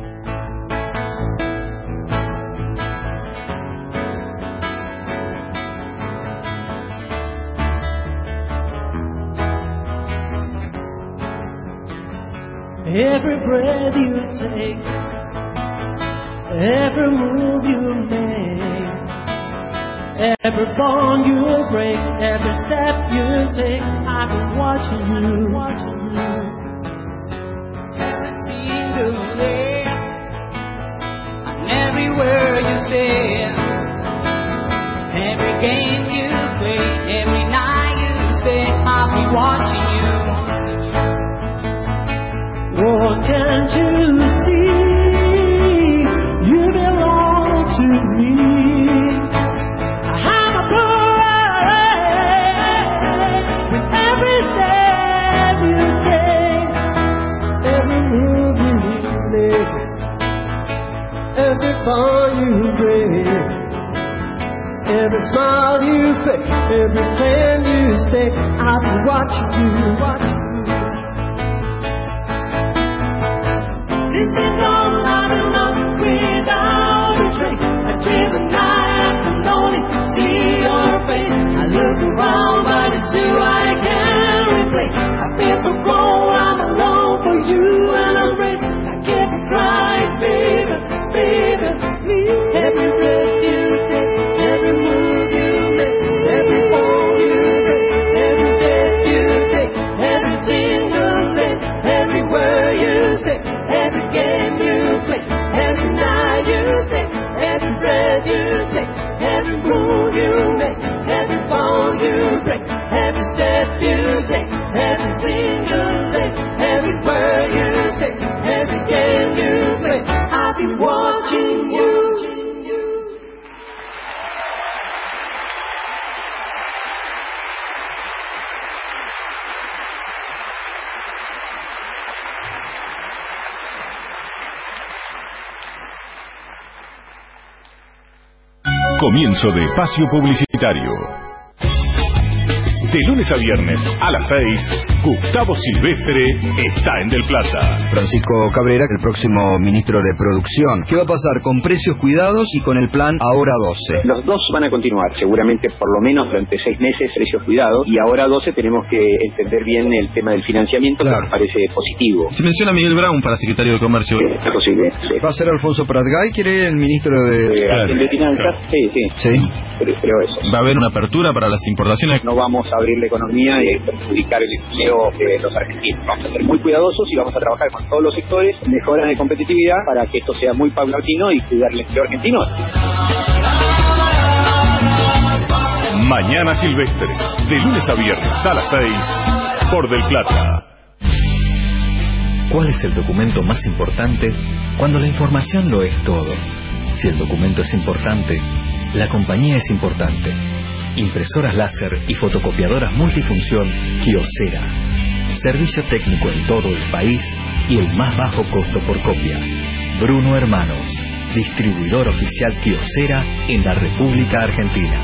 Every breath you take, every move you make, every bond you break, every step you take, I've been watching you, every single day, and everywhere you say, every game you play, every night you stay, I'll be watching you. Oh, can't you see you belong to me? I'm a bird with every step you take, every move you make, every bond you break, every smile you fake, every plan you stay. I'll be watching you. This is all not enough without a trace. I dream at night, I can only see your face. I look around, but it's you I can't replace. I feel so cold, I'm alone for you and a race. I can't be crying, baby, please. Every breath you take, every move you make, every fall you break, every step you take, every single day, everywhere you say. Every game you play, every night you stay, every breath you take, every move you make, every fall you break, every step you take, every single day, everywhere you say, every game you play, I'll be watching you. Comienzo de espacio publicitario. De lunes a viernes a las 6, Gustavo Silvestre está en Del Plata. Francisco Cabrera, el próximo ministro de Producción. ¿Qué va a pasar con precios cuidados y con el plan Ahora 12? Los dos van a continuar, seguramente por lo menos durante 6 meses, precios cuidados, y ahora 12 tenemos que entender bien el tema del financiamiento, claro, que me parece positivo. Se menciona a Miguel Brown para secretario de Comercio. Es posible, sí. ¿Va a ser Alfonso Pratgay? ¿Quiere el ministro de...? ¿El de finanzas? Claro. Sí. Sí. Creo eso. ¿Va a haber una apertura para las importaciones? No vamos a abrir la economía y perjudicar el empleo de los argentinos. Vamos a ser muy cuidadosos y vamos a trabajar con todos los sectores, mejoras de competitividad, para que esto sea muy paulatino y cuidar el empleo argentino. Mañana Silvestre, de lunes a viernes a las 6, por Del Plata. ¿Cuál es el documento más importante cuando la información lo es todo? Si el documento es importante, la compañía es importante. Impresoras láser y fotocopiadoras multifunción Kyocera. Servicio técnico en todo el país y el más bajo costo por copia. Bruno Hermanos, distribuidor oficial Kyocera en la República Argentina.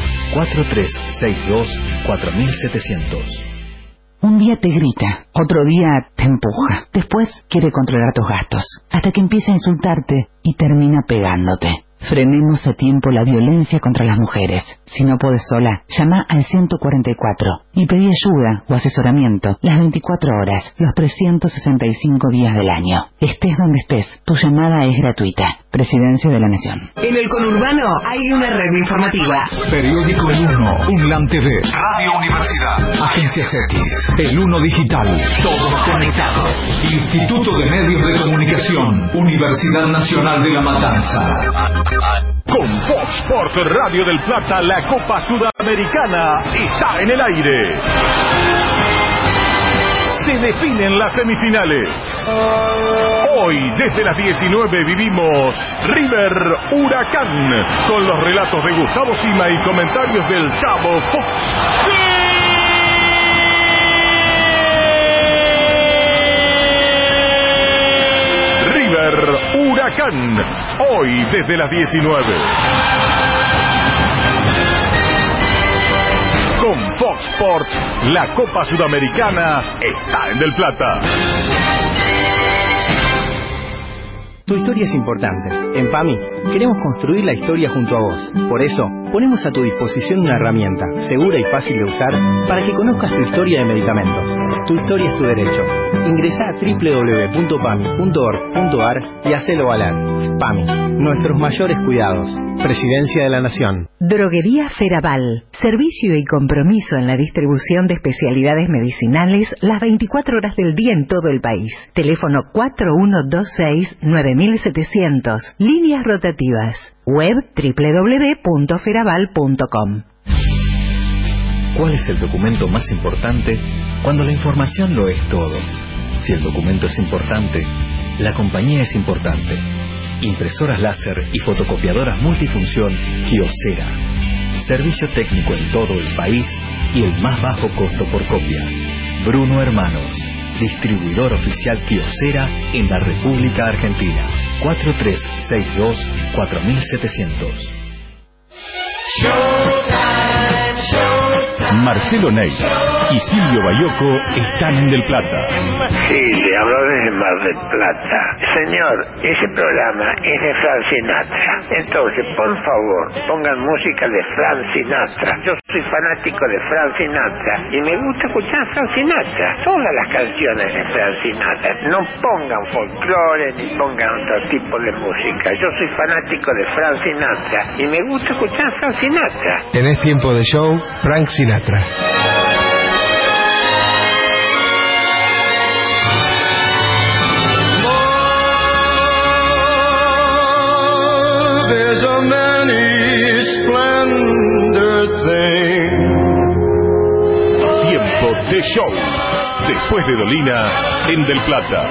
4362-4700. Un día te grita, otro día te empuja, después quiere controlar tus gastos, hasta que empieza a insultarte y termina pegándote. Frenemos a tiempo la violencia contra las mujeres. Si no podés sola, llama al 144 y pedí ayuda o asesoramiento las 24 horas, los 365 días del año. Estés donde estés, tu llamada es gratuita. Presidencia de la Nación. En el conurbano hay una red informativa. Periódico El Uno, UNLAM TV, Radio Universidad, Agencias X, El Uno Digital, todos conectados. Instituto de Medios de Comunicación, Universidad Nacional de La Matanza. Con Fox Sports Radio del Plata, la Copa Sudamericana está en el aire. Se definen las semifinales. Hoy, desde las 19, vivimos River Huracán, con los relatos de Gustavo Sima y comentarios del Chavo Fox. River Huracán, hoy desde las 19. Con Fox Sports, la Copa Sudamericana está en Del Plata. Tu historia es importante. En PAMI queremos construir la historia junto a vos. Por eso, ponemos a tu disposición una herramienta segura y fácil de usar para que conozcas tu historia de medicamentos. Tu historia es tu derecho. Ingresá a www.pami.org.ar y hacelo valer. PAMI, nuestros mayores cuidados. Presidencia de la Nación. Droguería Feraval. Servicio y compromiso en la distribución de especialidades medicinales las 24 horas del día en todo el país. Teléfono 4126-9700. Líneas rotativas. Web www.feraval.com. ¿Cuál es el documento más importante cuando la información lo es todo? Si el documento es importante, la compañía es importante. Impresoras láser y fotocopiadoras multifunción Kyocera. Servicio técnico en todo el país y el más bajo costo por copia. Bruno Hermanos, distribuidor oficial Kyocera en la República Argentina. 4362-4700. Marcelo Ney y Silvio Bayoco están en Del Plata. Sí, le hablo desde Mar del Plata. Señor, ese programa es de Frank Sinatra. Entonces, por favor, pongan música de Frank Sinatra. Yo soy fanático de Frank Sinatra y me gusta escuchar Frank Sinatra. Todas las canciones de Frank Sinatra. No pongan folclore ni pongan otro tipo de música. Yo soy fanático de Frank Sinatra y me gusta escuchar Frank Sinatra. Tenés tiempo de show, Frank Sinatra. There's a many splendid thing. Tiempo de show. Después de Dolina, en Del Plata.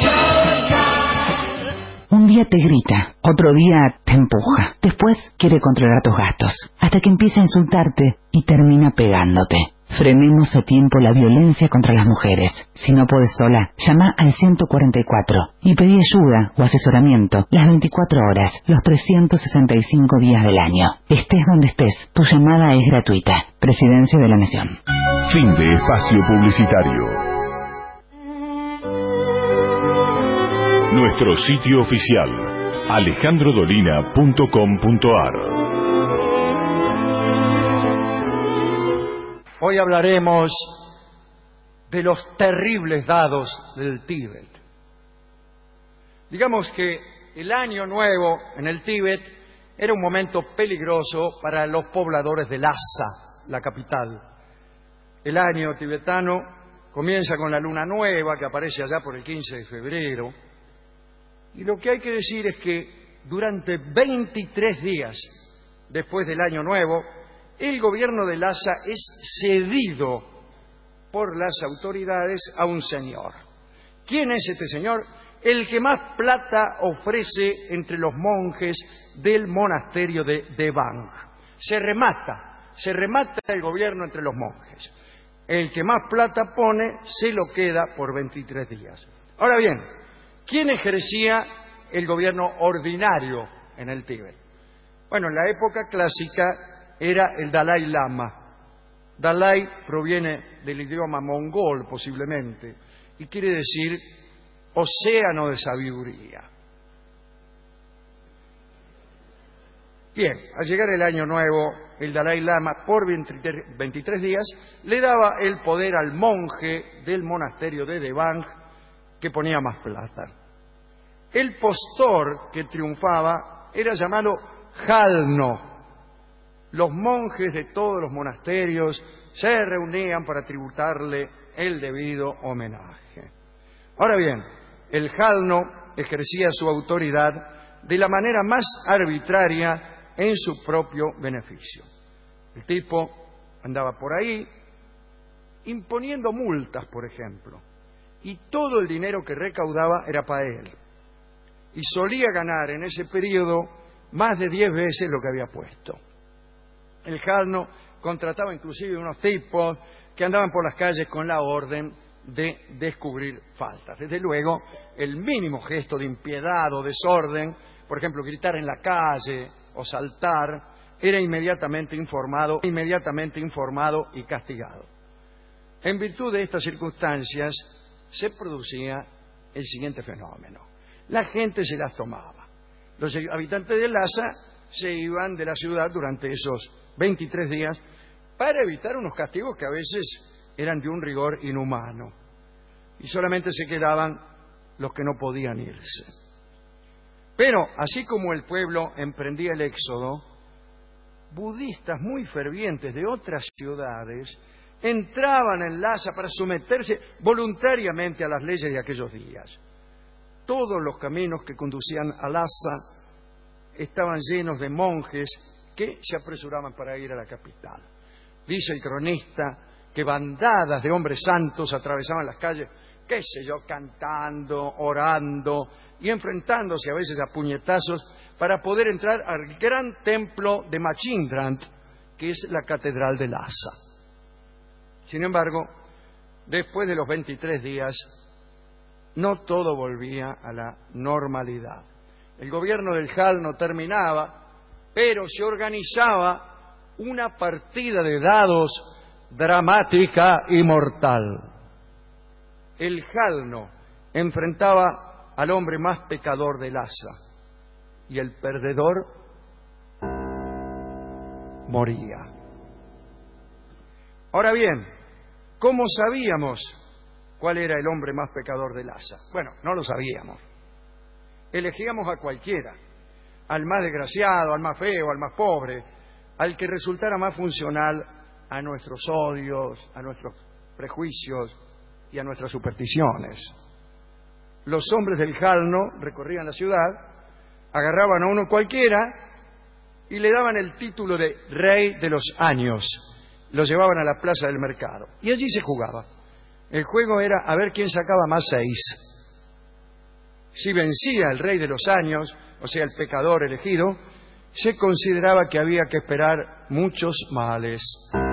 Un día te grita, otro día te empuja, después quiere controlar tus gastos, hasta que empieza a insultarte y termina pegándote. Frenemos a tiempo la violencia contra las mujeres. Si no podés sola, llama al 144 y pedí ayuda o asesoramiento las 24 horas, los 365 días del año. Estés donde estés, tu llamada es gratuita. Presidencia de la Nación. Fin de espacio publicitario. Nuestro sitio oficial, alejandrodolina.com.ar. Hoy hablaremos de los terribles dados del Tíbet. Digamos que el Año Nuevo en el Tíbet era un momento peligroso para los pobladores de Lhasa, la capital. El año tibetano comienza con la luna nueva que aparece allá por el 15 de febrero. Y lo que hay que decir es que durante 23 días después del Año Nuevo, el gobierno de Lhasa es cedido por las autoridades a un señor. ¿Quién es este señor? El que más plata ofrece entre los monjes del monasterio de Devang. Se remata el gobierno entre los monjes. El que más plata pone se lo queda por 23 días. Ahora bien, ¿quién ejercía el gobierno ordinario en el Tíbet. Bueno, en la época clásica era el Dalai Lama. Dalai proviene del idioma mongol, posiblemente, y quiere decir océano de sabiduría. Bien, al llegar el año nuevo, el Dalai Lama, por 23 días, le daba el poder al monje del monasterio de Devang que ponía más plata. El postor que triunfaba era llamado Jalno. Los monjes de todos los monasterios se reunían para tributarle el debido homenaje. Ahora bien, el Jalno ejercía su autoridad de la manera más arbitraria en su propio beneficio. El tipo andaba por ahí imponiendo multas, por ejemplo, y todo el dinero que recaudaba era para él. Y solía ganar en ese periodo más de 10 veces lo que había puesto. El Jalno contrataba inclusive unos tipos que andaban por las calles con la orden de descubrir faltas. Desde luego, el mínimo gesto de impiedad o desorden, por ejemplo, gritar en la calle o saltar, era inmediatamente informado y castigado. En virtud de estas circunstancias, se producía el siguiente fenómeno. La gente se las tomaba. Los habitantes de Lhasa se iban de la ciudad durante esos 23 días para evitar unos castigos que a veces eran de un rigor inhumano. Y solamente se quedaban los que no podían irse. Pero, así como el pueblo emprendía el éxodo, budistas muy fervientes de otras ciudades entraban en Lhasa para someterse voluntariamente a las leyes de aquellos días. Todos los caminos que conducían a Lhasa estaban llenos de monjes que se apresuraban para ir a la capital. Dice el cronista que bandadas de hombres santos atravesaban las calles, qué sé yo, cantando, orando y enfrentándose a veces a puñetazos para poder entrar al gran templo de Machindrant, que es la catedral de Lhasa. Sin embargo, después de los 23 días, no todo volvía a la normalidad. El gobierno del Jalno terminaba, pero se organizaba una partida de dados dramática y mortal. El Jalno enfrentaba al hombre más pecador de Lhasa y el perdedor moría. Ahora bien, ¿cómo sabíamos cuál era el hombre más pecador de Lhasa? Bueno, no lo sabíamos. Elegíamos a cualquiera, al más desgraciado, al más feo, al más pobre, al que resultara más funcional a nuestros odios, a nuestros prejuicios y a nuestras supersticiones. Los hombres del Jalno recorrían la ciudad, agarraban a uno cualquiera y le daban el título de Rey de los Años. Lo llevaban a la plaza del mercado y allí se jugaba. El juego era a ver quién sacaba más 6. Si vencía el Rey de los Años, o sea, el pecador elegido, se consideraba que había que esperar muchos males.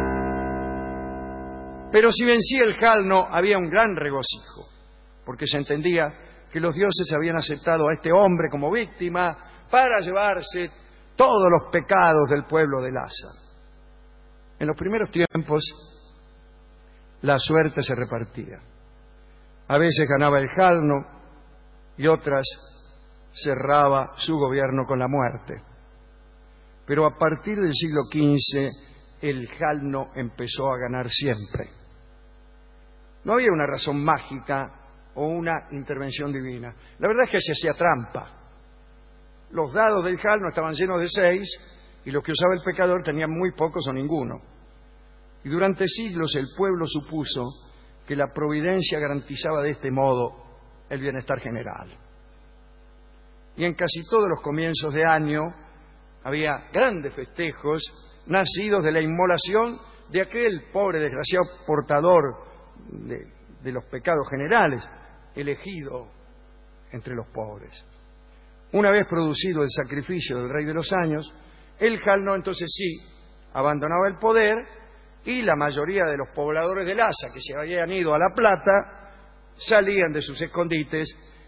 Pero si vencía el Jalno, había un gran regocijo, porque se entendía que los dioses habían aceptado a este hombre como víctima para llevarse todos los pecados del pueblo de Lhasa. En los primeros tiempos, la suerte se repartía. A veces ganaba el Jalno y otras cerraba su gobierno con la muerte. Pero a partir del siglo XV, el Jalno empezó a ganar siempre. No había una razón mágica o una intervención divina. La verdad es que se hacía trampa. Los dados del Jalno estaban llenos de 6 y los que usaba el pecador tenían muy pocos o ninguno. Y durante siglos el pueblo supuso que la providencia garantizaba de este modo el bienestar general. Y en casi todos los comienzos de año había grandes festejos nacidos de la inmolación de aquel pobre desgraciado portador de los pecados generales, elegido entre los pobres. Una vez producido el sacrificio del Rey de los Años, el Jalno entonces sí abandonaba el poder y la mayoría de los pobladores de Lhasa que se habían ido a La Plata salían de sus escondites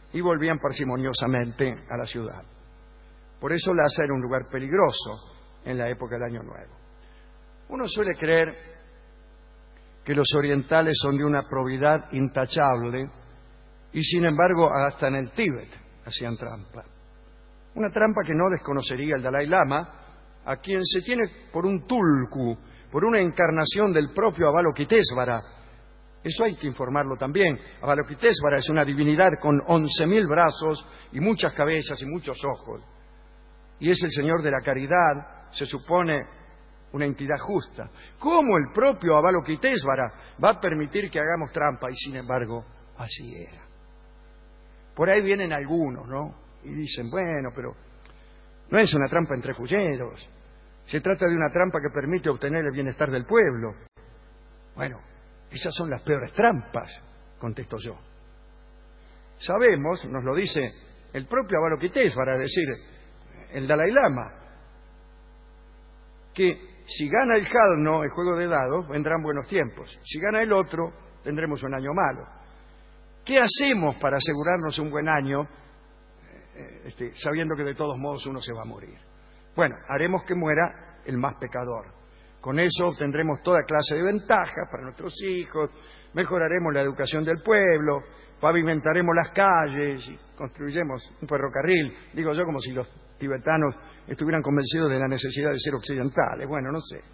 y volvían parsimoniosamente a la ciudad. Por eso Lhasa era un lugar peligroso en la época del Año Nuevo. Uno suele creer que los orientales son de una probidad intachable y sin embargo hasta en el Tíbet hacían trampa. Una trampa que no desconocería el Dalai Lama, a quien se tiene por un tulku, por una encarnación del propio Avalokitesvara. Eso hay que informarlo también. Avalokitesvara es una divinidad con 11.000 brazos y muchas cabezas y muchos ojos. Y es el Señor de la caridad, se supone una entidad justa. ¿Cómo el propio Avalokitesvara va a permitir que hagamos trampa? Y sin embargo, así era. Por ahí vienen algunos, ¿no? Y dicen, bueno, pero no es una trampa entre fulleros. Se trata de una trampa que permite obtener el bienestar del pueblo. Bueno, esas son las peores trampas, contesto yo. Sabemos, nos lo dice el propio Avalokitesvara, es decir, el Dalai Lama, que si gana el Jalno, el juego de dados, vendrán buenos tiempos. Si gana el otro, tendremos un año malo. ¿Qué hacemos para asegurarnos un buen año, sabiendo que de todos modos uno se va a morir? Bueno, haremos que muera el más pecador. Con eso obtendremos toda clase de ventajas para nuestros hijos, mejoraremos la educación del pueblo, pavimentaremos las calles y construiremos un ferrocarril. Digo yo como si los tibetanos estuvieran convencidos de la necesidad de ser occidentales. Bueno, no sé.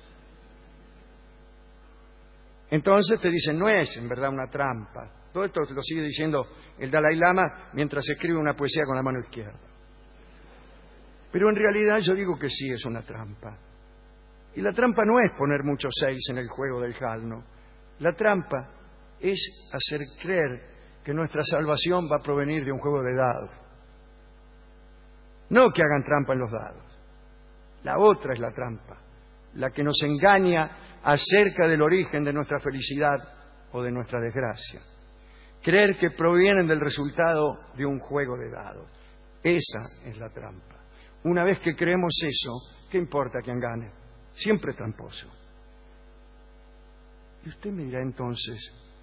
Entonces te dicen, no es en verdad una trampa. Todo esto lo sigue diciendo el Dalai Lama mientras escribe una poesía con la mano izquierda. Pero en realidad yo digo que sí es una trampa. Y la trampa no es poner muchos 6 en el juego del Jalno. La trampa es hacer creer que nuestra salvación va a provenir de un juego de dados. No que hagan trampa en los dados. La otra es la trampa, la que nos engaña acerca del origen de nuestra felicidad o de nuestra desgracia. Creer que provienen del resultado de un juego de dados. Esa es la trampa. Una vez que creemos eso, ¿qué importa quién gane? Siempre tramposo. Y usted me dirá entonces,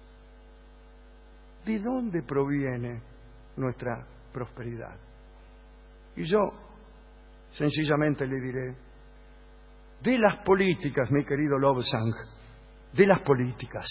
¿de dónde proviene nuestra prosperidad? Y yo sencillamente le diré, de las políticas, mi querido Lobsang, de las políticas.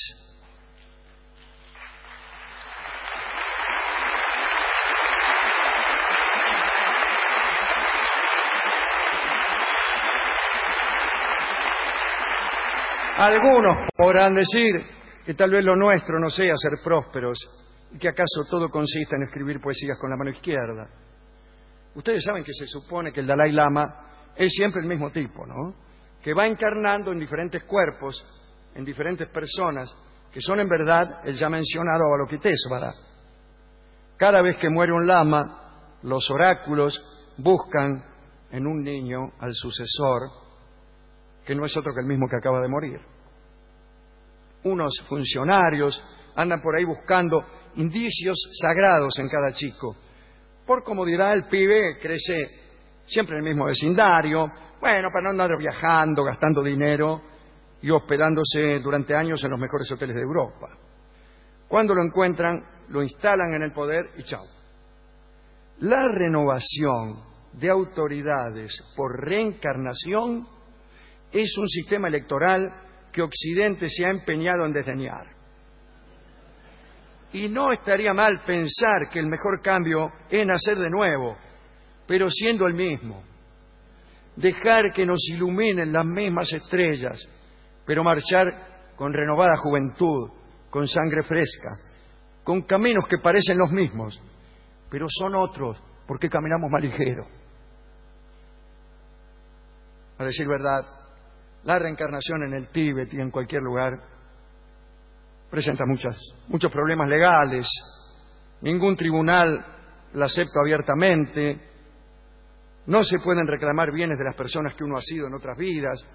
Algunos podrán decir que tal vez lo nuestro no sea ser prósperos y que acaso todo consiste en escribir poesías con la mano izquierda. Ustedes saben que se supone que el Dalai Lama es siempre el mismo tipo, ¿no? Que va encarnando en diferentes cuerpos, en diferentes personas, que son en verdad el ya mencionado Avalokitesvara. Cada vez que muere un lama, los oráculos buscan en un niño al sucesor, que no es otro que el mismo que acaba de morir. Unos funcionarios andan por ahí buscando indicios sagrados en cada chico. Por comodidad el pibe crece siempre en el mismo vecindario, bueno, para no andar viajando, gastando dinero y hospedándose durante años en los mejores hoteles de Europa. Cuando lo encuentran, lo instalan en el poder y chao. La renovación de autoridades por reencarnación es un sistema electoral que Occidente se ha empeñado en desdeñar. Y no estaría mal pensar que el mejor cambio es nacer de nuevo, pero siendo el mismo. Dejar que nos iluminen las mismas estrellas, pero marchar con renovada juventud, con sangre fresca, con caminos que parecen los mismos, pero son otros porque caminamos más ligero. A decir verdad, la reencarnación en el Tíbet y en cualquier lugar presenta muchos problemas legales. Ningún tribunal la acepta abiertamente. No se pueden reclamar bienes de las personas que uno ha sido en otras vidas.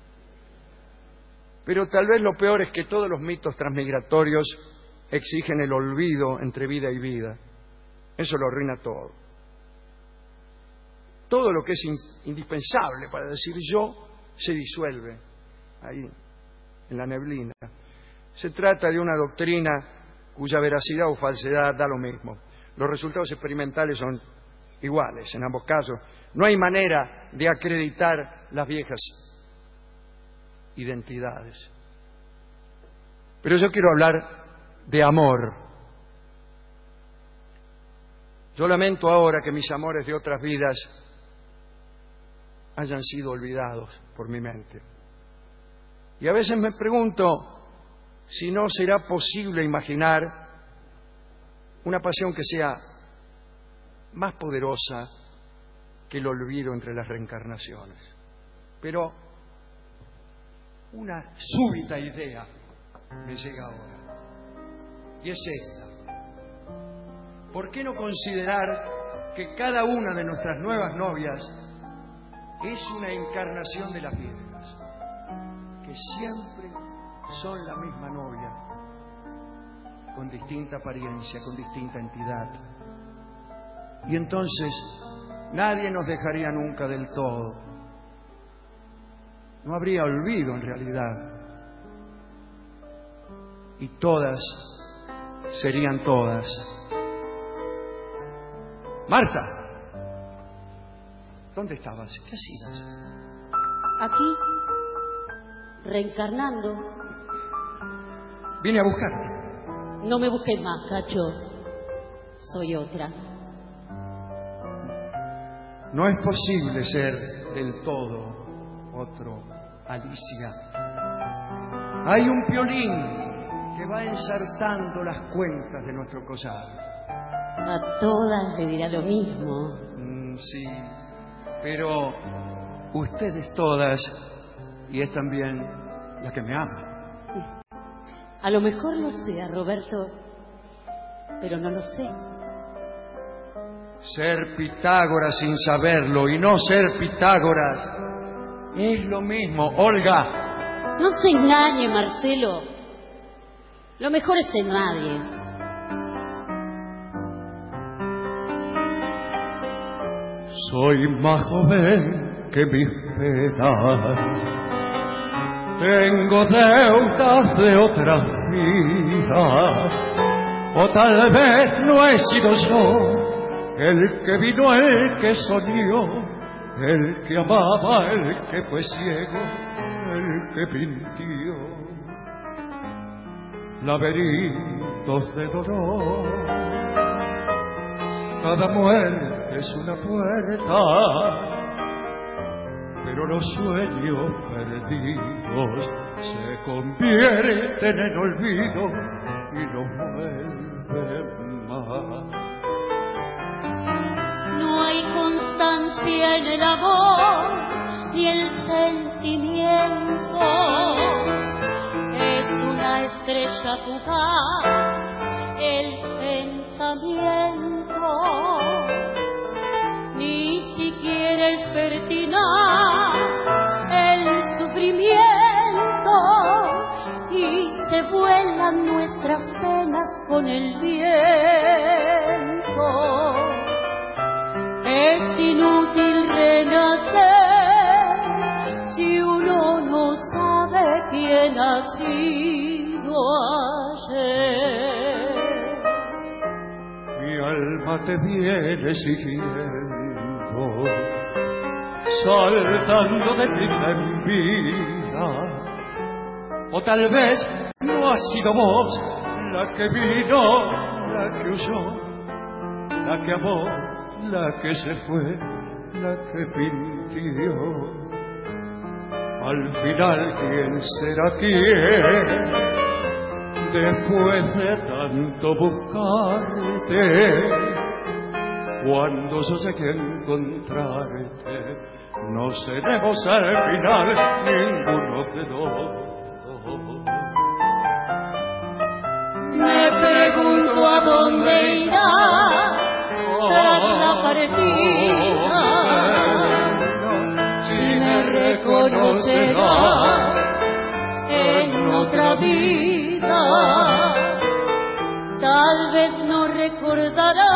Pero tal vez lo peor es que todos los mitos transmigratorios exigen el olvido entre vida y vida. Eso lo arruina todo. Todo lo que es indispensable para decir yo se disuelve ahí, en la neblina. Se trata de una doctrina cuya veracidad o falsedad da lo mismo. Los resultados experimentales son iguales en ambos casos. No hay manera de acreditar las viejas identidades. Pero yo quiero hablar de amor. Yo lamento ahora que mis amores de otras vidas hayan sido olvidados por mi mente. Y a veces me pregunto si no será posible imaginar una pasión que sea más poderosa que el olvido entre las reencarnaciones. Pero una súbita idea me llega ahora, y es esta: ¿por qué no considerar que cada una de nuestras nuevas novias es una encarnación de las viejas, que siempre son la misma novia, con distinta apariencia, con distinta entidad? Y entonces nadie nos dejaría nunca del todo. No habría olvido en realidad. Y todas serían todas. Marta, ¿dónde estabas? ¿Qué hacías? Aquí, reencarnando. Vine a buscarte. No me busques más, Cacho. Soy otra. No es posible ser del todo otro, Alicia. Hay un violín que va ensartando las cuentas de nuestro collar. A todas le dirá lo mismo. Sí, pero ustedes todas, y es también la que me ama. A lo mejor lo sea, Roberto, pero no lo sé. Ser Pitágoras sin saberlo y no ser Pitágoras es lo mismo, Olga. No se engañe, Marcelo. Lo mejor es ser nadie. Soy más joven que mis penas, tengo deudas de otras vidas, o tal vez no he sido yo el que vino, el que soñó, el que amaba, el que fue ciego, el que pintió laberintos de dolor. Cada muerte es una puerta, pero los sueños perdidos se convierten en olvido y no vuelven más. No hay constancia en el amor ni el sentimiento. Es una estrella fugaz el pensamiento. Ni siquiera es pertinaz el sufrimiento y se vuelan nuestras penas con el viento. Es inútil renacer si uno no sabe quién ha sido ayer. Mi alma te viene siguiendo, saltando de vida en vida. O tal vez no has sido vos la que vino, la que huyó, la que amó, la que se fue, la que pintió. Al final, ¿quién será quién? Después de tanto buscarte, cuando yo llegue a encontrarte, no seremos al final ninguno de dos. Me pregunto a dónde irá tras la partida, si me reconocerá en otra vida. Tal vez no recordará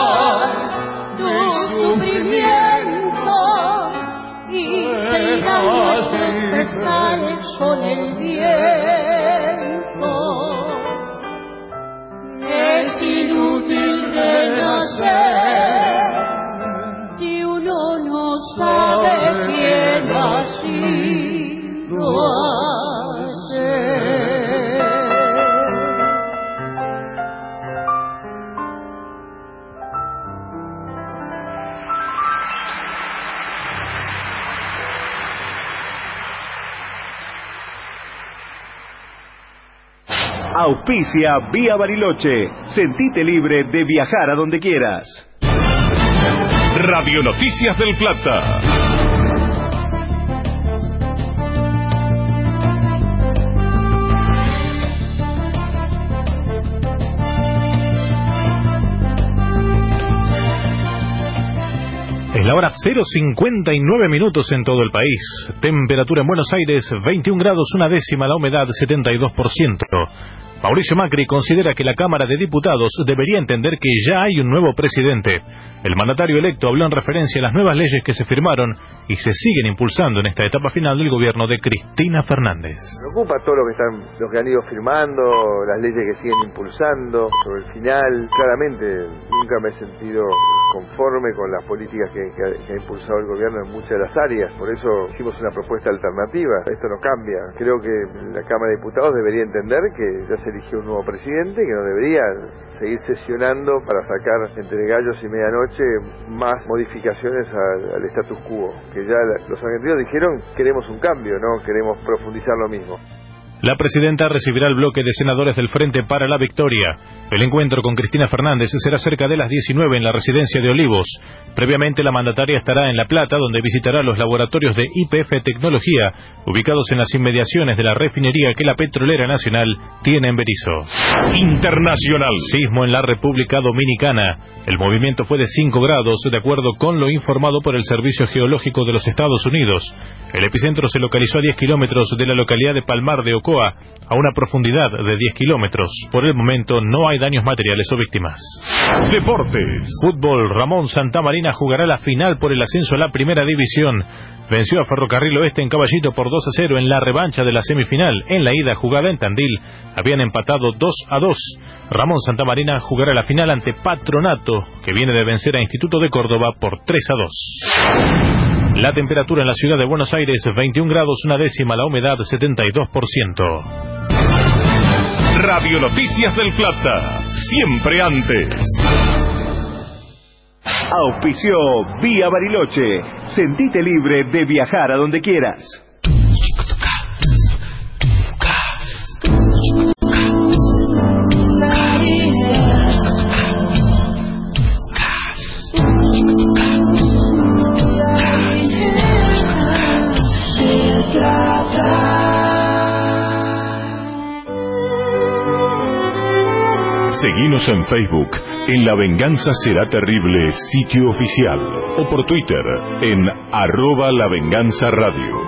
tu sufrimiento y se irán nuestros pesares con el viento. Es inútil renacer Auspicia Vía Bariloche. Sentite libre de viajar a donde quieras. Radio Noticias del Plata. Es la hora 0:59 minutos en todo el país. Temperatura en Buenos Aires 21 grados 1/10, la humedad 72%. Mauricio Macri considera que la Cámara de Diputados debería entender que ya hay un nuevo presidente. El mandatario electo habló en referencia a las nuevas leyes que se firmaron y se siguen impulsando en esta etapa final del gobierno de Cristina Fernández. Me preocupa todo lo que han ido firmando, las leyes que siguen impulsando. Sobre el final, claramente nunca me he sentido conforme con las políticas que ha impulsado el gobierno en muchas de las áreas. Por eso hicimos una propuesta alternativa. Esto no cambia. Creo que la Cámara de Diputados debería entender que ya se eligió un nuevo presidente, que no debería seguir sesionando para sacar entre gallos y medianoche más modificaciones al status quo. Que ya los argentinos dijeron, queremos un cambio, no queremos profundizar lo mismo. La presidenta recibirá el bloque de senadores del Frente para la Victoria. El encuentro con Cristina Fernández será cerca de las 19 en la residencia de Olivos. Previamente, la mandataria estará en La Plata, donde visitará los laboratorios de YPF Tecnología, ubicados en las inmediaciones de la refinería que la Petrolera Nacional tiene en Berisso. Internacional. Sismo en la República Dominicana. El movimiento fue de 5 grados, de acuerdo con lo informado por el Servicio Geológico de los Estados Unidos. El epicentro se localizó a 10 kilómetros de la localidad de Palmar de Ocoa, a una profundidad de 10 kilómetros. Por el momento no hay daños materiales o víctimas. Deportes. Fútbol. Ramón Santamarina jugará la final por el ascenso a la Primera División. Venció a Ferrocarril Oeste en Caballito por 2-0 en la revancha de la semifinal. En la ida jugada en Tandil habían empatado 2-2. Ramón Santamarina jugará la final ante Patronato, que viene de vencer a Instituto de Córdoba por 3-2. La temperatura en la ciudad de Buenos Aires 21 grados 1/10, la humedad 72%. Radio Noticias del Plata, siempre antes. Auspició Vía Bariloche. Sentite libre de viajar a donde quieras. Seguinos en Facebook, en La Venganza Será Terrible, sitio oficial, o por Twitter, en @LaVenganzaRadio.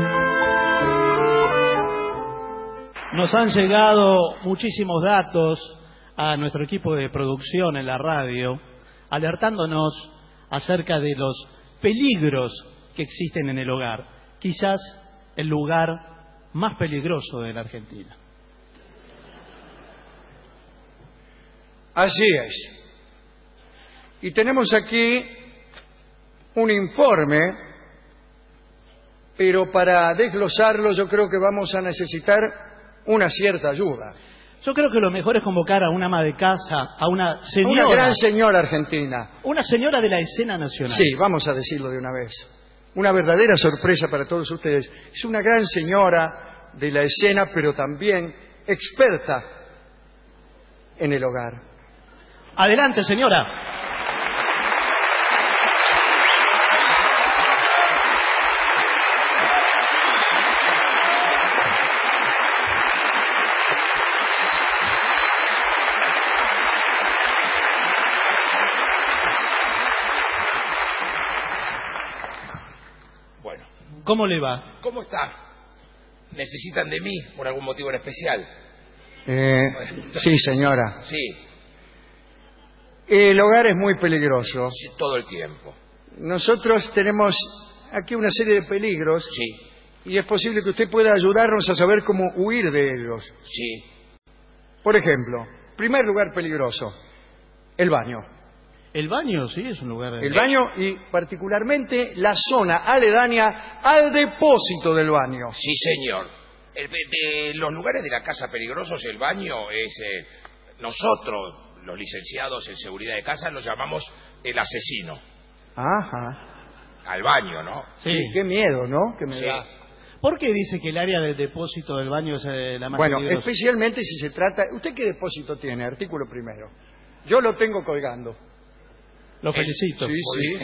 Nos han llegado muchísimos datos a nuestro equipo de producción en la radio, alertándonos acerca de los peligros que existen en el hogar. Quizás el lugar más peligroso de la Argentina. Así es. Y tenemos aquí un informe, pero para desglosarlo yo creo que vamos a necesitar una cierta ayuda. Yo creo que lo mejor es convocar a una ama de casa, a una señora. Una gran señora argentina. Una señora de la escena nacional. Sí, vamos a decirlo de una vez. Una verdadera sorpresa para todos ustedes. Es una gran señora de la escena, pero también experta en el hogar. Adelante, señora. Bueno. ¿Cómo le va? ¿Cómo está? ¿Necesitan de mí por algún motivo en especial? Sí, señora. Sí. El hogar es muy peligroso. Sí, todo el tiempo. Nosotros tenemos aquí una serie de peligros. Sí. Y es posible que usted pueda ayudarnos a saber cómo huir de ellos. Sí. Por ejemplo, primer lugar peligroso, el baño. El baño, sí, es un lugar... El baño y particularmente la zona aledaña al depósito del baño. Sí, señor. De los lugares de la casa peligrosos, el baño es... nosotros, los licenciados en seguridad de casa, lo llamamos el asesino. Ajá. Al baño, ¿no? Sí. Qué miedo, ¿no? Que me da. ¿Por qué dice que el área del depósito del baño es la más Bueno, peligrosa? especialmente si se trata... ¿Usted qué depósito tiene? Artículo primero. Yo lo tengo colgando. Lo felicito. Sí, sí.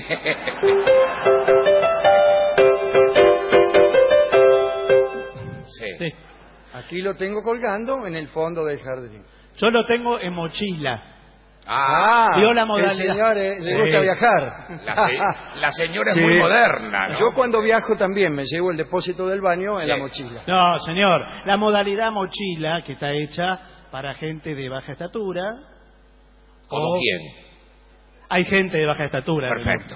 Sí. Aquí lo tengo colgando en el fondo del jardín. Yo lo tengo en mochila. Vio la modalidad. El señor le gusta viajar. La señora Sí. es muy moderna, ¿no? Yo cuando viajo también me llevo el depósito del baño en la mochila. No, señor. La modalidad mochila, que está hecha para gente de baja estatura. ¿Como quién? Hay gente de baja estatura. Perfecto.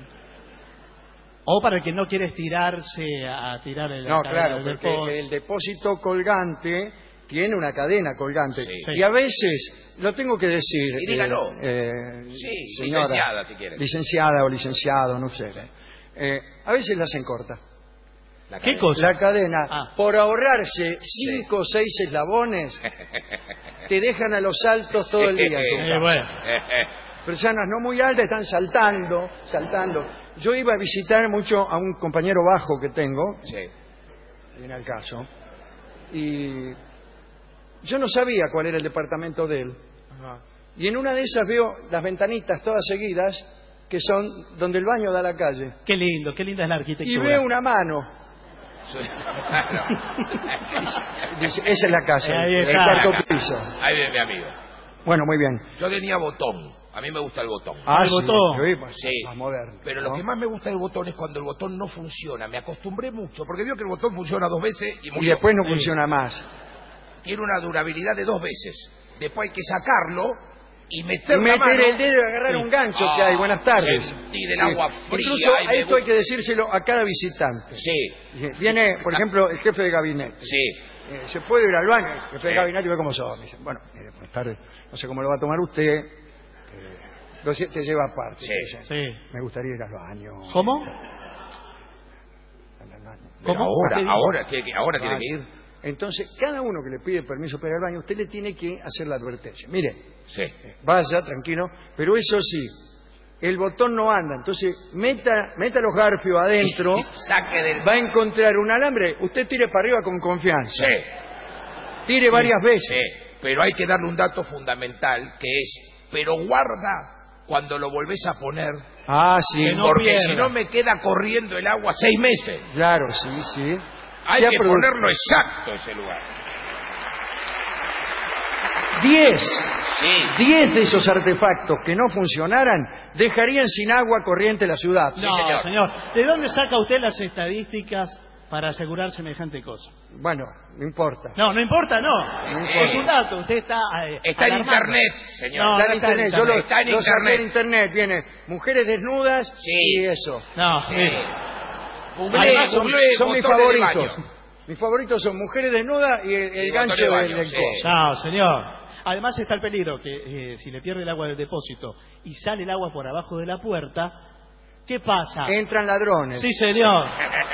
O para el que no quiere estirarse a tirar el... No, claro, porque el depósito colgante tiene una cadena colgante. Sí. Y a veces, lo tengo que decir... Y dígalo. Sí, señora, licenciada, si quiere. Licenciada o licenciado, no sé. A veces la hacen corta. ¿Qué cosa? La cadena. Por ahorrarse 5 o 6 eslabones, te dejan a los altos todo el día. Personas no muy altas están saltando. Yo iba a visitar mucho a un compañero bajo que tengo, viene al caso, y yo no sabía cuál era el departamento de él. Y en una de esas veo las ventanitas todas seguidas, que son donde el baño da a la calle. Qué linda es la arquitectura. Y veo una mano. Dice, esa es la casa, el cuarto piso. Ahí viene mi amigo. Bueno, muy bien. Yo tenía botón. A mí me gusta el botón. ¿El botón? Sí. Más moderno. Pero lo que más me gusta del botón es cuando el botón no funciona. Me acostumbré mucho, porque veo que el botón funciona 2 veces y murió. Y después no funciona más. Tiene una durabilidad de 2 veces. Después hay que sacarlo y meter la mano. El dedo y agarrar un gancho que hay. Buenas tardes. Sentir el agua fría. Incluso a esto hay que decírselo a cada visitante. Viene, por ejemplo, el jefe de gabinete. Se puede ir al baño. El jefe de gabinete ve cómo son. Dice, bueno, buenas tardes. No sé cómo lo va a tomar usted. Te lleva aparte. Me gustaría ir al baño. ¿Cómo? Ahora tiene que ir. Entonces, cada uno que le pide permiso para ir al baño, usted le tiene que hacer la advertencia. Mire, vaya, tranquilo, pero eso sí, el botón no anda. Entonces, meta los garfios adentro, va a encontrar un alambre, usted tire para arriba con confianza. Tire varias veces. Pero hay que darle un dato fundamental, que es, pero guarda cuando lo volvés a poner. Porque si no me queda corriendo el agua 6 meses. Claro, sí. Hay que ponerlo exacto ese lugar. 10 de esos artefactos que no funcionaran dejarían sin agua corriente la ciudad. No, señor. ¿De dónde saca usted las estadísticas para asegurar semejante cosa? Bueno, no importa. No importa, no. Es un dato. Usted está... está en internet, señor. No, está en internet. Yo está en lo saqué en internet. Viene mujeres desnudas y eso. Además, son mis favoritos. Mis favoritos son mujeres desnudas y el gancho del coso. No, señor. Además está el peligro que si le pierde el agua del depósito y sale el agua por abajo de la puerta, ¿qué pasa? Entran ladrones. Sí, señor.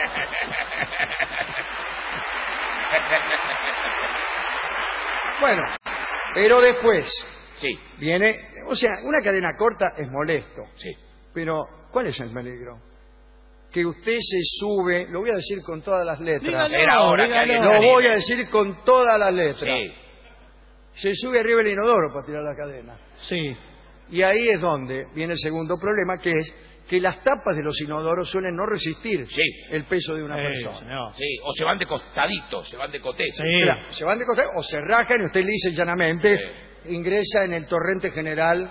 Bueno, pero después viene... O sea, una cadena corta es molesto. Pero, ¿cuál es el peligro? Que usted se sube, lo voy a decir con todas las letras. Lo voy a decir con todas las letras. Se sube arriba el inodoro para tirar la cadena. Y ahí es donde viene el segundo problema, que es que las tapas de los inodoros suelen no resistir el peso de una persona. O se van de costadito, se van de coté. Se van de costado o se rajan y usted lisa y llanamente ingresa en el torrente general.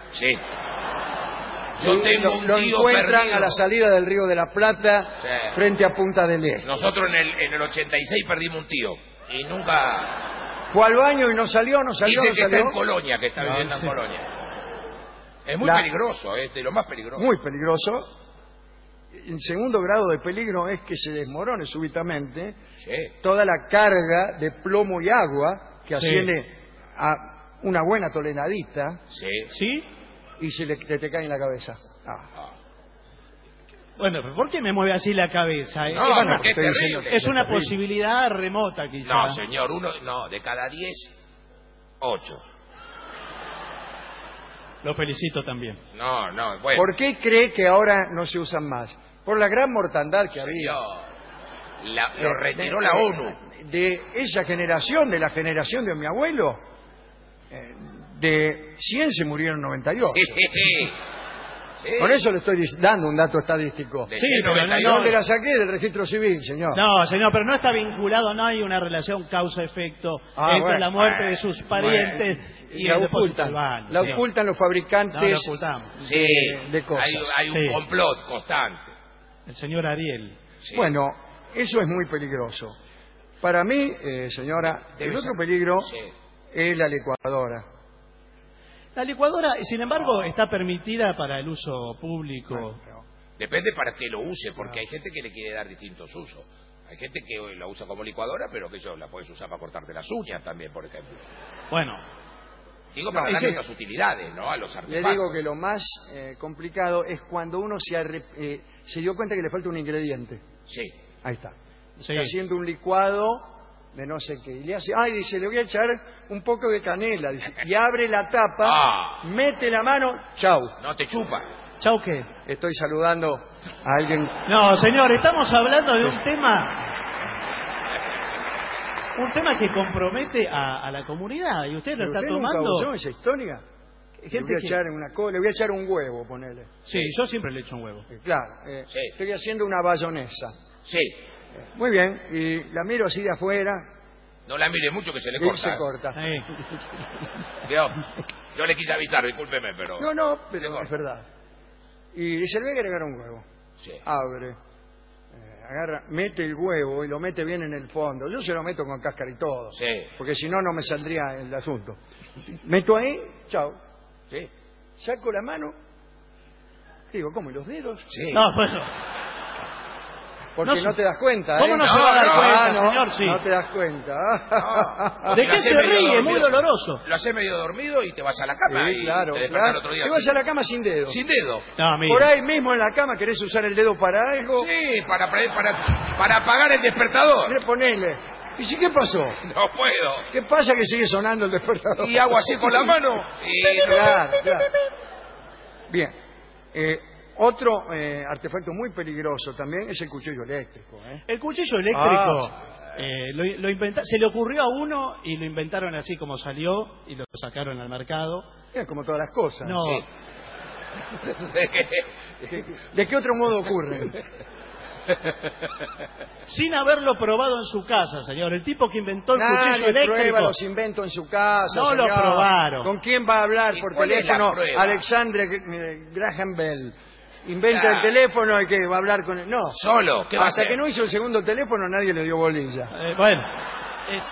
Yo tengo un lo tío encuentran perdido a la salida del Río de la Plata, frente a Punta del Este. Nosotros en el 86 perdimos un tío y nunca... Fue al baño y no salió. Dice que está en Colonia, que está viviendo en Colonia. Es muy peligroso, es de lo más peligroso. Muy peligroso. El segundo grado de peligro es que se desmorone súbitamente toda la carga de plomo y agua que asciende a una buena tonelada. Y te cae en la cabeza. Bueno, pero ¿por qué me mueve así la cabeza? Porque es terrible. Es una posibilidad remota, quizá. No, señor, de cada 10, 8. Lo felicito también. Bueno. ¿Por qué cree que ahora no se usan más? Por la gran mortandad que había. Lo retiró la ONU. De esa generación, de la generación de mi abuelo, de 100 se murieron 98. Sí. Por eso le estoy dando un dato estadístico. De Sí, 198. ¿Dónde la saqué? Del registro civil, señor. No, señor, pero no está vinculado, no hay una relación causa-efecto entre bueno. la muerte de sus parientes y la el depósito ocultan. del baño. La señor. ocultan los No, fabricantes la ocultamos. Sí, de cosas. hay un Sí. complot constante. El señor Ariel. Sí. Bueno, eso es muy peligroso. Para mí, señora, Debe el otro ser. peligro Sí. es la licuadora. La licuadora, sin embargo, está permitida para el uso público. Depende para qué lo use, porque hay gente que le quiere dar distintos usos. Hay gente que la usa como licuadora, pero que la puedes usar para cortarte las uñas también, por ejemplo. Bueno, Digo, para No, darle sí. otras utilidades, ¿no? A los Le artefactos. digo que lo más complicado es cuando uno se dio cuenta que le falta un ingrediente. Sí. Ahí está. sí. Está haciendo un licuado de no sé qué. Y le hace, dice, le voy a echar un poco de canela. Dice, y abre la tapa, mete la mano, chau. No te chupa. ¿Chau qué? Estoy saludando a alguien. No, señor, estamos hablando de un tema... Un tema que compromete a la comunidad y usted lo está ¿Usted nunca tomando. usó esa historia? Le voy a echar le voy a echar un huevo, ponele. Sí, yo siempre le echo un huevo. Claro, Sí. estoy haciendo una bayonesa. Sí. Muy bien, y la miro así de afuera No la mire mucho que se le y corta. se corta. Yo le quise avisar, discúlpeme, pero... No, se pero corta. es verdad. Y dice, le voy a agregar un huevo. Sí. Abre, agarra, mete el huevo y lo mete bien en el fondo. Yo se lo meto con cáscara y todo. Sí. Porque si no, no me saldría el asunto. Meto ahí, chao. Sí. Saco la mano. Digo, ¿cómo? ¿Y los dedos? Sí. No, bueno. Porque no te das cuenta, ¿Cómo ¿eh? no se va a dar cuenta, no, señor? Sí. No te das cuenta. ¿De Lo qué hacés se medio ríe? dormido. Muy doloroso. Lo haces medio dormido y te vas a la cama Sí, y claro, te despertás claro. el otro día. Te vas a la cama sin dedo. Sin dedo. No, mire. Por ahí mismo en la cama querés usar el dedo para algo. Sí, para apagar el despertador. Mire, ponele. ¿Y si qué pasó? No puedo. ¿Qué pasa que sigue sonando el despertador? Y hago así con la mano. Y... Claro. Bien. Otro artefacto muy peligroso también es el cuchillo eléctrico. El cuchillo eléctrico se le ocurrió a uno y lo inventaron así como salió y lo sacaron al mercado. Es como todas las cosas. No, Sí. ¿De qué otro modo ocurre? sin haberlo probado en su casa, señor. El tipo que inventó el cuchillo Nadie eléctrico. prueba los inventos en su casa. No lo señor. probaron. ¿Con quién va a hablar ¿Y por cuál es la teléfono? prueba? Alexander Graham Bell. Inventa Claro. el teléfono y que va a hablar con él. No. Solo. ¿Qué va a Hasta hacer? que no hizo el segundo teléfono nadie le dio bolilla. Bueno, es...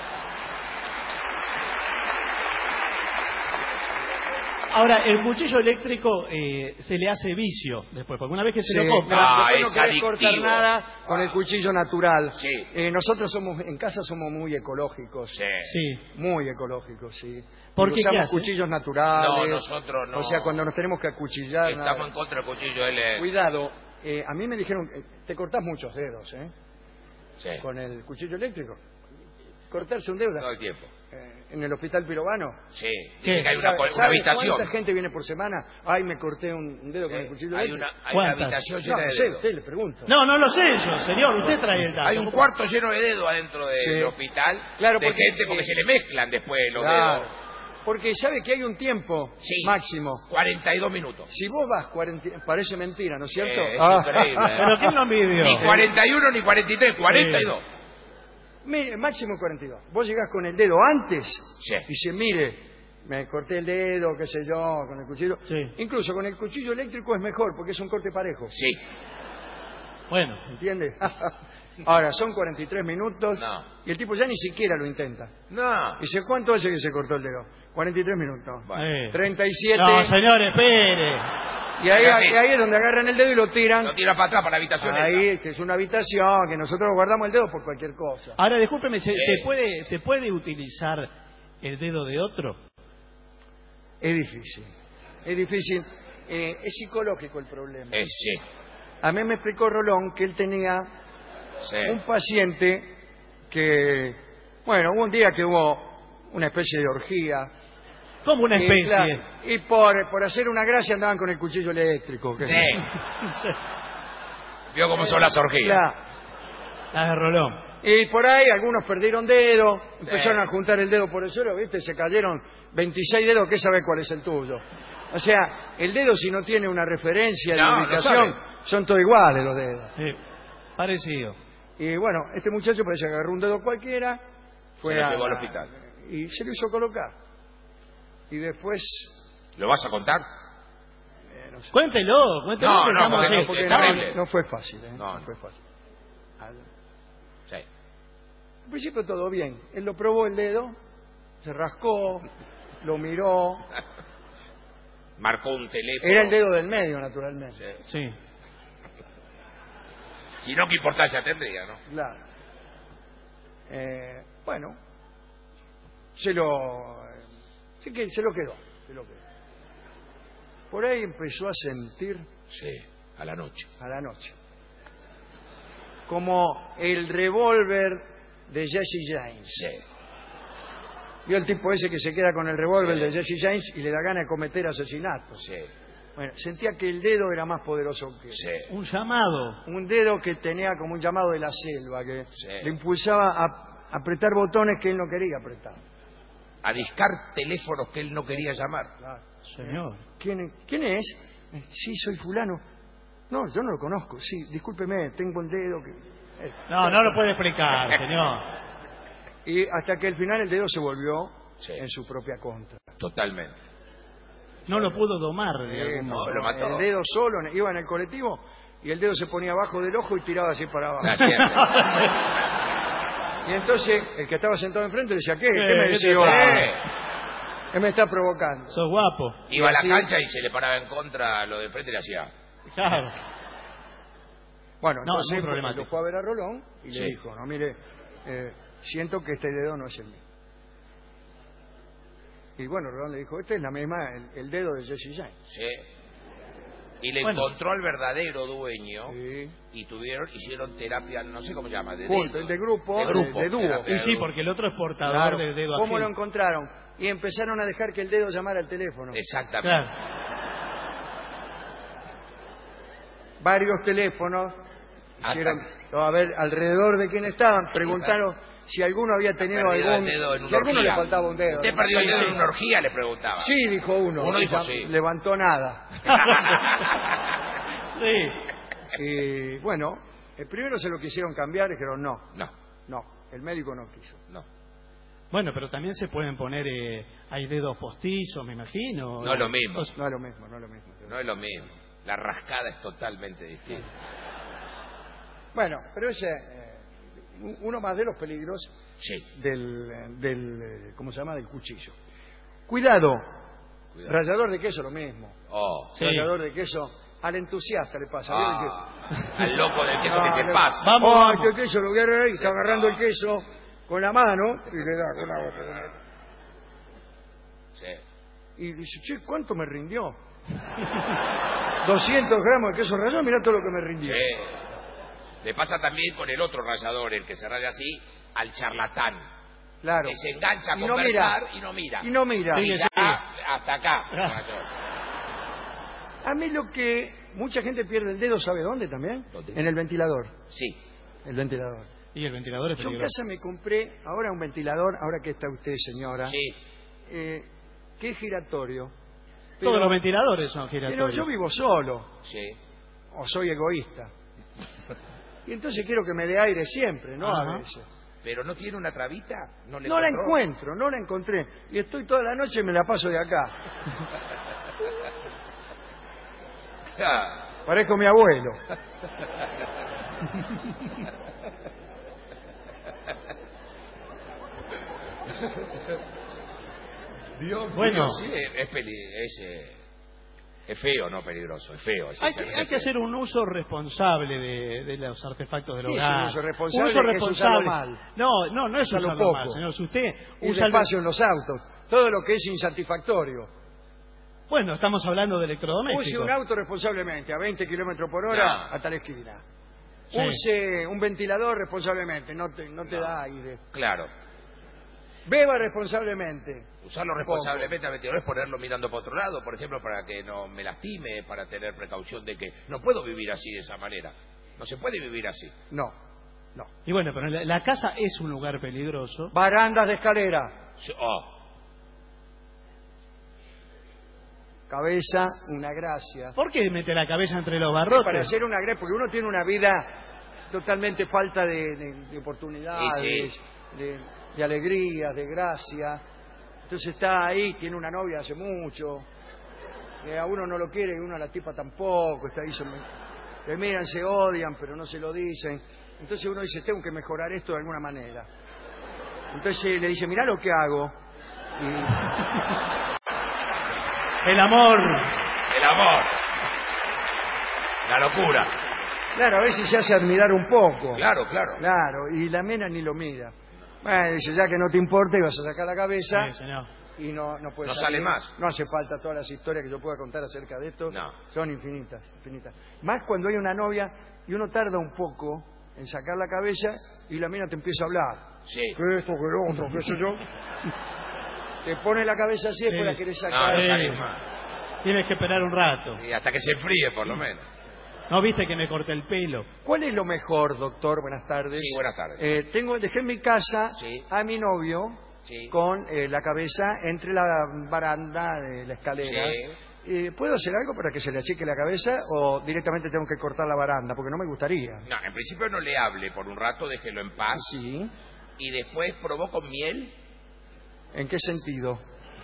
Ahora, el cuchillo eléctrico se le hace vicio después, porque una vez que se lo compra... Después no es querés cortar adictivo. nada con el cuchillo natural. Sí. Nosotros en casa somos muy ecológicos. Sí. Muy ecológicos, sí. ¿Por Y qué? ¿Qué usamos hace? cuchillos naturales. No, nosotros no. O sea, cuando nos tenemos que acuchillar. Estamos en contra del cuchillo eléctrico. Cuidado, a mí me dijeron, te cortás muchos dedos, ¿eh? Sí. Con el cuchillo eléctrico. Cortarse un dedo. Todo el tiempo. En el hospital Pirovano. Sí. Dice que hay una ¿Sabe habitación. ¿Cuánta gente viene por semana? Ay, me corté un dedo con el cuchillo Hay eléctrico. una habitación llena de sé, dedos. usted le pregunta. No lo sé yo, señor. Usted trae el dato. Hay un cuarto lleno de dedos adentro del Sí. hospital. Claro, de porque- gente porque se le mezclan después los Claro. dedos. Porque sabe que hay un tiempo máximo. 42 minutos. Si vos vas 40, parece mentira, ¿no es cierto? Es increíble. Pero ¿quién lo midió? Ni 41 ni 43, 42. Mire, máximo 42. Vos llegás con el dedo antes y dice, mire, me corté el dedo, qué sé yo, con el cuchillo. Sí. Incluso con el cuchillo eléctrico es mejor porque es un corte parejo. Sí. Bueno. ¿Entiendes? Ahora, son 43 minutos No. y el tipo ya ni siquiera lo intenta. No. Dice, ¿cuánto hace que se cortó el dedo? 43 minutos. Eh. 37. No, señor, espere. Y ahí es donde agarran el dedo y lo tiran. Lo tira para atrás, para la habitación Ahí, esa. que es una habitación, que nosotros guardamos el dedo por cualquier cosa. Ahora, discúlpeme, ¿se puede utilizar el dedo de otro? Es difícil. Es difícil. Es psicológico el problema. Sí. A mí me explicó Rolón que él tenía Sí. un paciente que, bueno, hubo un día que hubo una especie de orgía. ¿Cómo una Y, especie? claro, y por hacer una gracia andaban con el cuchillo eléctrico. Sí. Vio cómo son las orgías. Claro. Las de Rolón. Y por ahí algunos perdieron dedo, empezaron a juntar el dedo por el suelo, ¿viste? Se cayeron 26 dedos, ¿qué sabe cuál es el tuyo? O sea, el dedo si no tiene una referencia de ubicación, son todos iguales los dedos. Sí, parecido. Y bueno, este muchacho parece que agarró un dedo cualquiera, se lo llevó al hospital. Y se lo hizo colocar. Y después... ¿Lo vas a contar? No sé. Cuéntelo. No fue fácil, ¿eh? No fue fácil. Sí. Al principio todo bien. Él lo probó el dedo, se rascó, lo miró. Marcó un teléfono. Era el dedo del medio, naturalmente. Sí. Si no, ¿qué importancia tendría, no? Claro. Bueno, se lo quedó. Por ahí empezó a sentir... Sí, a la noche. Como el revólver de Jesse James. Sí. Vio el tipo ese que se queda con el revólver de Jesse James y le da ganas de cometer asesinatos. Sí. Bueno, sentía que el dedo era más poderoso que él. Sí. Un llamado. Un dedo que tenía como un llamado de la selva, que le impulsaba a apretar botones que él no quería apretar. A discar teléfonos que él no quería llamar. Claro. Señor. ¿Quién es? Sí, soy fulano. No, yo no lo conozco. Sí, discúlpeme, tengo el dedo que... No lo puede explicar, señor. Y hasta que al final el dedo se volvió en su propia contra. Totalmente. No lo pudo domar. No, lo mató. El dedo solo, iba en el colectivo y el dedo se ponía abajo del ojo y tiraba así para abajo. Y entonces el que estaba sentado enfrente le decía, ¿qué me decía? ¿Qué me está provocando? Sos guapo. Iba a la cancha y se le paraba en contra a lo de enfrente y le hacía... Claro. Bueno, entonces lo fue a ver a Rolón y Sí. le dijo, no, mire, siento que este dedo no es el mío. Y bueno, Rolón le dijo, esta es la misma, el dedo de Jesse James. Sí. Y le encontró al verdadero dueño y hicieron terapia, no sé cómo se llama, de grupo, de dúo. Y sí, porque el otro es portador del dedo ¿Cómo ajeno. lo encontraron? Y empezaron a dejar que el dedo llamara al teléfono. Exactamente. Claro. Varios teléfonos hicieron, a ver, alrededor de quién estaban, preguntaron si alguno había tenido algún... Si a alguno le faltaba un dedo. ¿Usted perdió el dedo en una orgía? Le preguntaba. Sí, dijo uno. Uno dijo sí. Levantó nada. Sí. Y bueno, primero se lo quisieron cambiar y dijeron No. No, el médico no quiso. No. Bueno, pero también se pueden poner, hay dedos postizos, me imagino. No es lo mismo. No es lo mismo. No es lo mismo. La rascada es totalmente distinta. Bueno, pero ese uno más de los peligros del ¿cómo se llama? Del cuchillo. Cuidado. Rallador de queso lo mismo. Rallador de queso al entusiasta le pasa. Al loco del queso que se pasa. Vamos. Este queso lo voy a agarrar y está agarrando el queso con la mano y le da con la boca. Sí. Y dice, che, ¿cuánto me rindió? 200 gramos de queso rallado, mirá todo lo que me rindió. Sí. Le pasa también con el otro rallador, el que se raya así, al charlatán. Claro. Que se engancha a Y no conversar mira. y no mira. Y no mira. Y ya hasta acá. A mí lo que mucha gente pierde el dedo, ¿sabe dónde también? ¿Dónde? En el ventilador. Sí. El ventilador. Y el ventilador es Yo en peligroso. casa me compré ahora un ventilador, ahora que está usted, señora. Sí. Que es giratorio. Todos los ventiladores son Pero giratorios. yo vivo solo. Sí. O soy egoísta. Y entonces quiero que me dé aire siempre, ¿no? Ajá. A veces. ¿Pero no tiene una trabita? No la encuentro, no la encontré. Y estoy toda la noche y me la paso de acá. Parezco mi abuelo. Dios Bueno. mío, sí, es feo, no peligroso, es feo. Hay que hacer un uso responsable de los artefactos del hogar. Es un uso responsable, es usarlo mal. No es usarlo poco. mal, señor. Si usted Y usa despacio en los autos. Todo lo que es insatisfactorio. Bueno, estamos hablando de Use electrodomésticos. un auto responsablemente a 20 kilómetros por hora hasta la esquina. Use un ventilador responsablemente, no te da aire. Claro. Beba responsablemente. Usarlo responsablemente al ventilador es ponerlo mirando para otro lado, por ejemplo, para que no me lastime, para tener precaución de que no puedo vivir así de esa manera. No se puede vivir así. No. No. Y bueno, pero la casa es un lugar peligroso. Barandas de escalera. Cabeza, una gracia. ¿Por qué mete la cabeza entre los barrotes? Para hacer una gracia, porque uno tiene una vida totalmente falta de oportunidades, de alegrías, de gracia. Entonces está ahí, tiene una novia hace mucho, que a uno no lo quiere y uno a la tipa tampoco, está ahí, se miran, se odian, pero no se lo dicen. Entonces uno dice, tengo que mejorar esto de alguna manera. Entonces le dice, mirá lo que hago. El amor. El amor. La locura. Claro, a veces se hace admirar un poco. Claro. Claro, y la mena ni lo mira. Bueno, dice, ya que no te importa, y vas a sacar la cabeza. Sí, señor. Y no puede No salir. sale más. No hace falta todas las historias que yo pueda contar acerca de esto. No. Son infinitas. Más cuando hay una novia y uno tarda un poco en sacar la cabeza y la mina te empieza a hablar. Sí. Que esto, que lo otro, qué sé yo. Te pone la cabeza así y después la querés sacar. No sale más. Tienes que esperar un rato. Y hasta que se enfríe, por lo menos. ¿No viste que me corté el pelo? ¿Cuál es lo mejor, doctor? Buenas tardes. Sí, buenas tardes. Dejé en mi casa a mi novio con la cabeza entre la baranda de la escalera. Sí. ¿Puedo hacer algo para que se le achique la cabeza o directamente tengo que cortar la baranda? Porque no me gustaría. No, en principio no le hable por un rato, déjelo en paz. Sí. Y después probó con miel. ¿En qué sentido?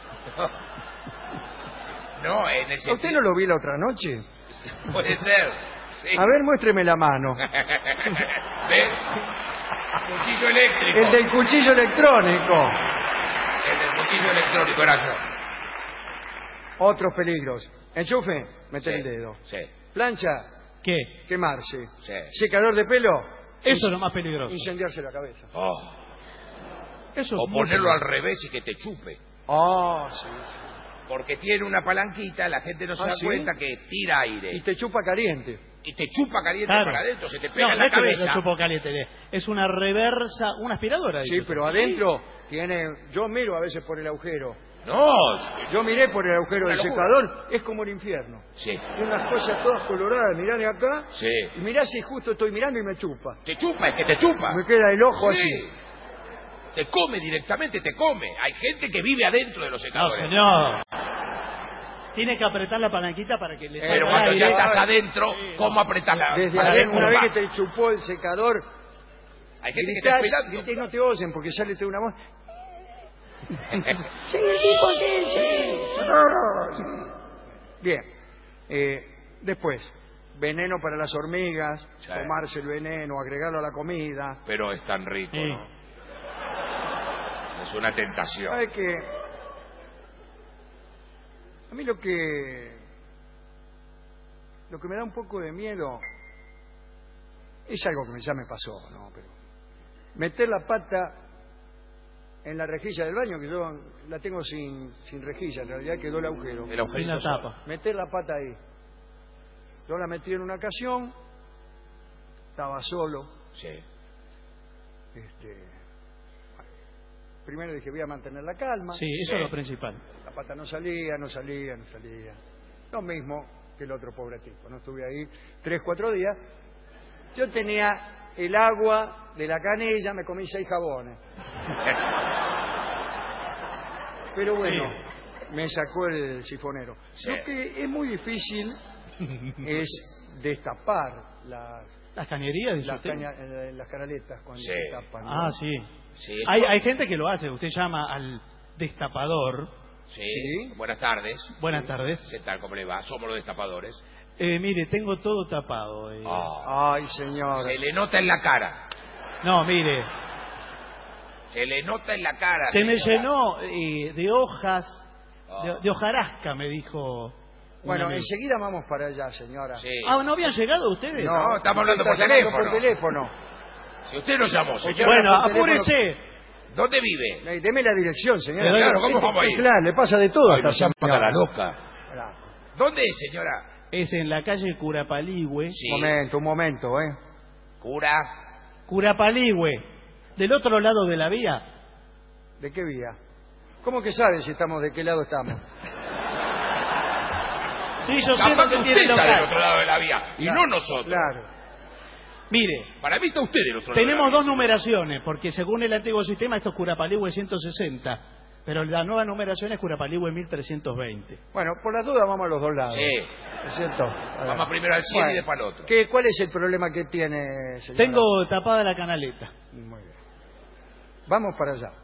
No, en el sentido... ¿Usted no lo vi la otra noche? Puede ser. Sí. A ver, muéstreme la mano. ¿Ve? Cuchillo eléctrico. El del cuchillo electrónico. El del cuchillo electrónico era yo. Otros peligros. Enchufe, meter el dedo. Sí. Plancha. ¿Qué? Quemarse. Sí. Secador de pelo. Eso es lo más peligroso. Incendiarse la cabeza. Oh. Eso O es ponerlo muy al revés y que te chupe. Oh, sí. Porque tiene una palanquita, la gente no se da ¿sí? cuenta que tira aire. Y te chupa caliente. Y te chupa caliente Claro. para adentro, se te pega No, en no la es que cabeza. me chupo caliente. Es una reversa, una aspiradora. Sí, pero adentro tiene... Yo miro a veces por el agujero. No. Yo miré por el agujero del Una locura. secador. Es como el infierno. Sí. Tiene unas cosas todas coloradas. Mirá de acá. Sí. Y mirá si justo estoy mirando y me chupa. Te chupa, es que te chupa. Me queda el ojo Sí. así. Te come directamente, te come. Hay gente que vive adentro de los No, secadores. señor. Tiene que apretar la palanquita para que le salga Pero el cuando aire. ya estás adentro, ¿cómo apretas la Desde para adentro, una vez que descombar? te chupó el secador, Hay gente que está gritás, esperando. grité y no te oyen porque sale de una voz. Bien. Después, veneno para las hormigas, Sí. tomarse el veneno, agregarlo a la comida. Pero es tan rico, Sí. ¿no? Es una tentación. ¿Sabe qué? A mí lo que me da un poco de miedo es algo que ya me pasó, ¿no? Pero meter la pata en la rejilla del baño, que yo la tengo sin rejilla, en realidad quedó el agujero. El agujerito Sin la solo. tapa. Meter la pata ahí. Yo la metí en una ocasión, estaba solo. Sí. Primero dije, voy a mantener la calma. Sí, eso es lo principal. La pata no salía. Lo mismo que el otro pobre tipo. No estuve ahí 3-4 días. Yo tenía el agua de la canilla, me comí 6 jabones. Pero bueno, me sacó el sifonero. Sí. Lo que es muy difícil es destapar Las cañerías, dice las usted. las canaletas cuando Sí. se tapan. ¿no? Ah, sí. Sí. Hay gente que lo hace. Usted llama al destapador. Sí. Buenas tardes. Buenas tardes. ¿Qué tal? ¿Cómo le va? Somos los destapadores. Mire, tengo todo tapado. Ay, señor. Se le nota en la cara. No, mire. Se le nota en la cara. Se me señora. llenó de hojas, de hojarasca, me dijo. Bueno, un amigo. enseguida vamos para allá, señora. Sí. Ah, ¿no habían llegado ustedes? No, estamos hablando por Está llamando teléfono. por teléfono. Si usted nos llamó, señora. Bueno, por teléfono. apúrese. ¿Dónde vive? Deme la dirección, señora. Le doy- Claro, ¿cómo vamos a ir? Claro, le pasa de todo. Ay, a nos esta llama señora. la loca. Claro. ¿Dónde es, señora? Es en la calle Curapaligüe. Sí. Un momento, ¿eh? Cura. Curapaligüe. Del otro lado de la vía. ¿De qué vía? ¿Cómo que sabe si estamos de qué lado estamos? Sí, yo sé Capaz que dónde usted tiene el está del local. otro lado de la vía. Y no nosotros. Claro. Mire, Para mí está usted del otro lado. tenemos dos numeraciones, porque según el antiguo sistema esto es Curapaligüe 160, pero la nueva numeración es Curapaligüe 1320. Bueno, por las dudas vamos a los dos lados. Sí. ¿Es cierto? Vamos primero al 100 y después al otro. ¿Cuál es el problema que tiene, señora? Tengo tapada la canaleta. Muy bien. Vamos para allá.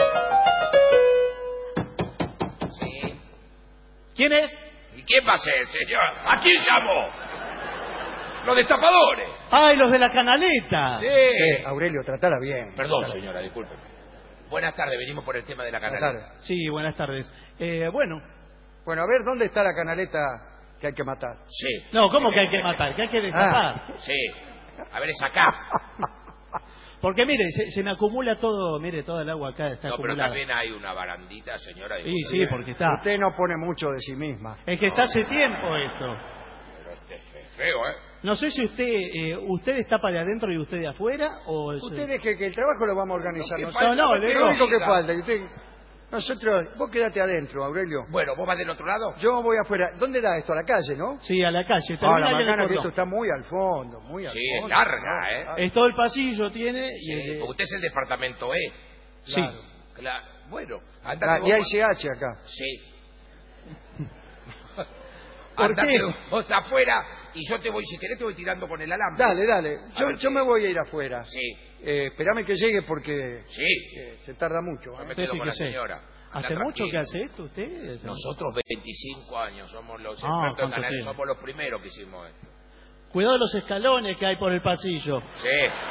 Sí. ¿Quién es? ¿Y quién va a ser, señor? ¿A quién llamó? Los destapadores. ¡Ay, los de la canaleta! Sí. Aurelio, tratala bien. Perdón, señora, disculpe. Buenas tardes, venimos por el tema de la canaleta. Sí, buenas tardes. Bueno, a ver, ¿dónde está la canaleta que hay que matar? Sí. No, ¿cómo que hay que matar? Que hay que destapar. Sí. A ver, es acá. Porque mire, se me acumula todo, mire, toda el agua acá está No, pero acumulada. también hay una barandita, señora. Sí, porque está. Usted no pone mucho de sí misma. Es que está hace tiempo esto. Pero este es feo, ¿eh? No sé si usted destapa de adentro y usted de afuera o... Usted deje que el trabajo lo vamos a organizar Lo que nosotros. falta, Le digo lo único que falta. Nosotros, vos quédate adentro, Aurelio. Bueno, ¿vos vas del otro lado? Yo voy afuera. ¿Dónde da esto? ¿A la calle, no? Sí, a la calle. La Termina ahí en el macana que cordón. esto está muy al fondo, muy al Sí, fondo. es larga, ¿eh? Es todo el pasillo tiene Sí, porque usted es el departamento E. Sí. Claro. Bueno, andate Y hay vos. CH acá. Sí. ¿Por Andate qué? vos afuera y yo te voy, si querés te voy tirando con el alambre. Dale. A ver Yo qué- me voy a ir afuera. Sí. Espérame que llegue porque Sí. se tarda mucho. Yo me quedo con la fíjese. señora. Anda ¿Hace mucho tranquilo. que hace esto usted? Nosotros 25 años somos los Ah, expertos en ¿cuánto canales, tiene? somos los primeros que hicimos esto. Cuidado de los escalones que hay por el pasillo. Sí.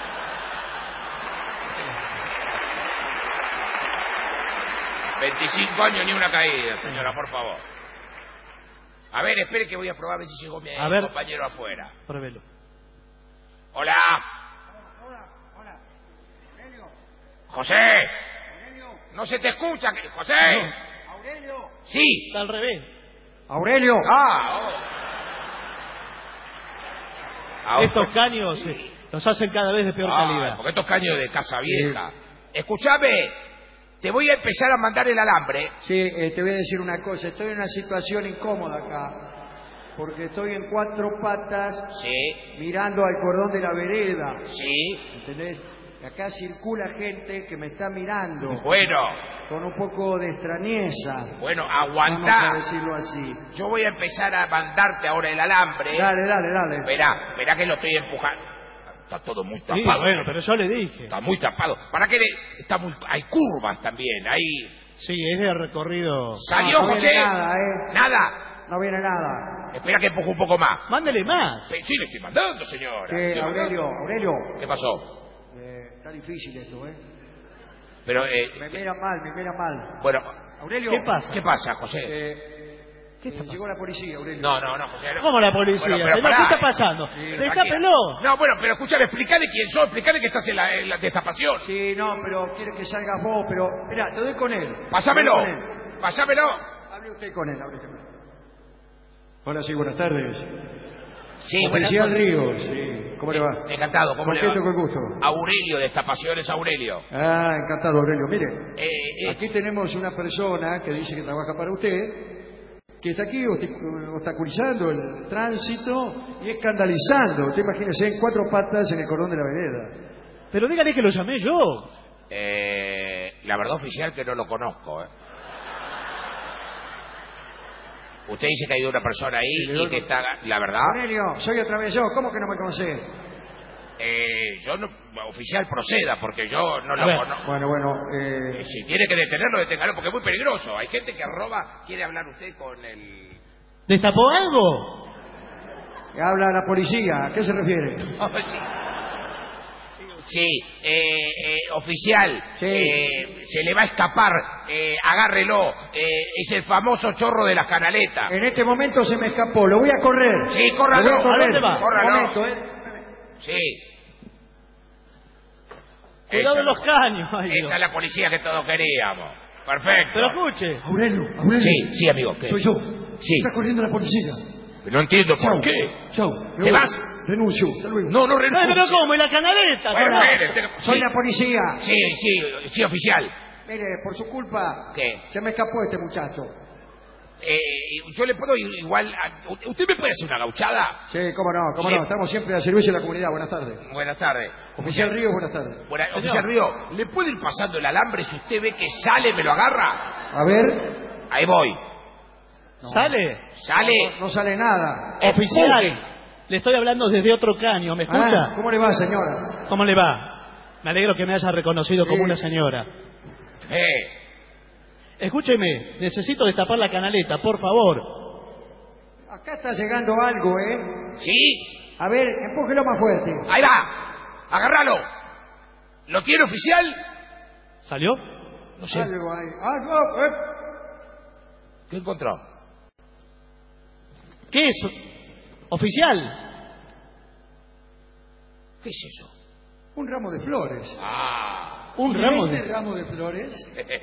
...25 años ni una caída, señora, por favor. A ver, espere que voy a probar a ver si llegó mi A ver. compañero afuera. Pruébelo. Hola. José. No se te escucha, José. Sí. Está al revés. Aurelio. Estos caños los hacen cada vez de peor calidad. Porque estos caños de casa vieja. Escúchame, te voy a empezar a mandar el alambre. Sí, te voy a decir una cosa. Estoy en una situación incómoda acá. Porque estoy en cuatro patas. Sí. Mirando al cordón de la vereda. Sí. ¿Entendés? Acá circula gente que me está mirando. Bueno. Con un poco de extrañeza. Bueno, Vamos aguantá. a decirlo así. Yo voy a empezar a mandarte ahora el alambre. Dale. Esperá que lo estoy empujando. Está todo muy tapado. Sí, bueno, pero yo le dije. Está muy tapado. ¿Para qué? Hay curvas también. Sí, es de recorrido. ¿Salió, no José? viene nada, ¿eh? Nada. No viene nada. Espera que empujo un poco más. Mándele más. Sí, le estoy mandando, señora. Sí, Le estoy mandando. Aurelio. ¿Qué pasó? Está difícil esto, ¿eh? Pero, Me mira mal. bueno. Aurelio. ¿Qué pasa, José? Llegó la policía, Aurelio. No, José. ¿Cómo la policía? Bueno, pero ¿Qué pará. está pasando? Sí, Destápelo. No, bueno, pero escuchame, explícale quién sos, explícale que estás en la destapación. Sí, no, pero quiere que salgas vos, pero... Mirá, te doy con él. Pásamelo. Te doy con él. Pásamelo. Hable usted con él. Hola, sí, buenas tardes. Sí, Oficial Ríos, sí. ¿Cómo le va? Encantado, ¿cómo le va? Con gusto. Aurelio, Destapaciones Aurelio. Ah, encantado, Aurelio. Mire, aquí tenemos una persona que dice que trabaja para usted, que está aquí obstaculizando el tránsito y escandalizando. Usted imagínese en cuatro patas en el cordón de la vereda. Pero dígale que lo llamé yo. La verdad oficial que no lo conozco, Usted dice que hay una persona ahí y que está... ¿La verdad? Aurelio, soy otra vez yo. ¿Cómo que no me conocés? Yo no... Oficial, proceda, porque yo no lo conozco. Bueno, si tiene que detenerlo, deténgalo, porque es muy peligroso. Hay gente que roba... ¿Quiere hablar usted con el...? ¿Destapó algo? Habla la policía. ¿A qué se refiere? Sí, oficial, se le va a escapar, agárrelo, es el famoso chorro de las canaletas. En este momento se me escapó, lo voy a correr. Sí, córralo. Lo voy a correr. ¿A dónde va? Córralo. Un momento, Sí. Cuidado de los caños. Ay, Esa es la policía que todos queríamos. Perfecto. Pero escuche. Aurelio. Sí, amigo. ¿qué? Soy yo. Sí. Está corriendo la policía. No entiendo por qué. Chau. ¿Te vas? Renuncio. Hasta luego. No renuncio. Pero ¿cómo? ¿Y la canaleta? Bueno, Soy la policía. Sí, oficial. Mire, por su culpa. ¿Qué? Se me escapó este muchacho. Yo le puedo igual... ¿Usted me puede hacer una gauchada? Sí, cómo no. Estamos siempre al servicio de la comunidad. Buenas tardes. Buenas tardes. Oficial Río, buenas tardes. Oficial Río, ¿le puedo ir pasando el alambre? Si usted ve que sale, me lo agarra. A ver. Ahí voy. No. ¿Sale? Sale. No sale nada. Oficial, le estoy hablando desde otro cráneo, ¿me escucha? ¿Cómo le va, señora? ¿Cómo le va? Me alegro que me haya reconocido como una señora. Escúcheme, necesito destapar la canaleta, por favor. Acá está llegando algo, ¿eh? ¿Sí? A ver, empújelo más fuerte. Ahí va. Agárralo. ¿Lo tiene, oficial? ¿Salió? No sé. Algo ahí. ¿Qué encontró? ¿Qué es? Oficial. ¿Qué es eso? Un ramo de flores. ¿Un ramo de flores?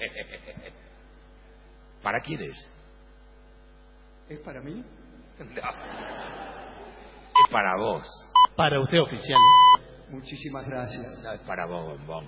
¿Para quién es? ¿Es para mí? No. Es para vos. Para usted, oficial. Muchísimas gracias. No, es para vos, bombón.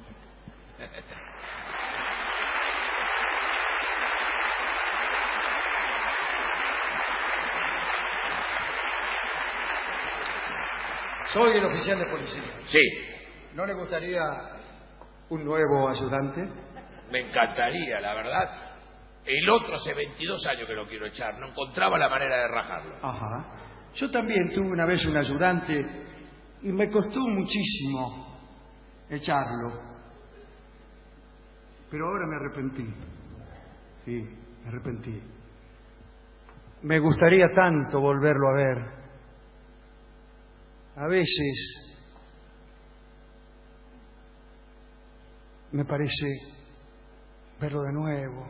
Soy el oficial de policía. Sí. ¿No le gustaría un nuevo ayudante? Me encantaría, la verdad. El otro hace 22 años que lo quiero echar. No encontraba la manera de rajarlo. Ajá. Yo también tuve una vez un ayudante y me costó muchísimo echarlo. Pero ahora me arrepentí. Sí, me arrepentí. Me gustaría tanto volverlo a ver. A veces me parece verlo de nuevo,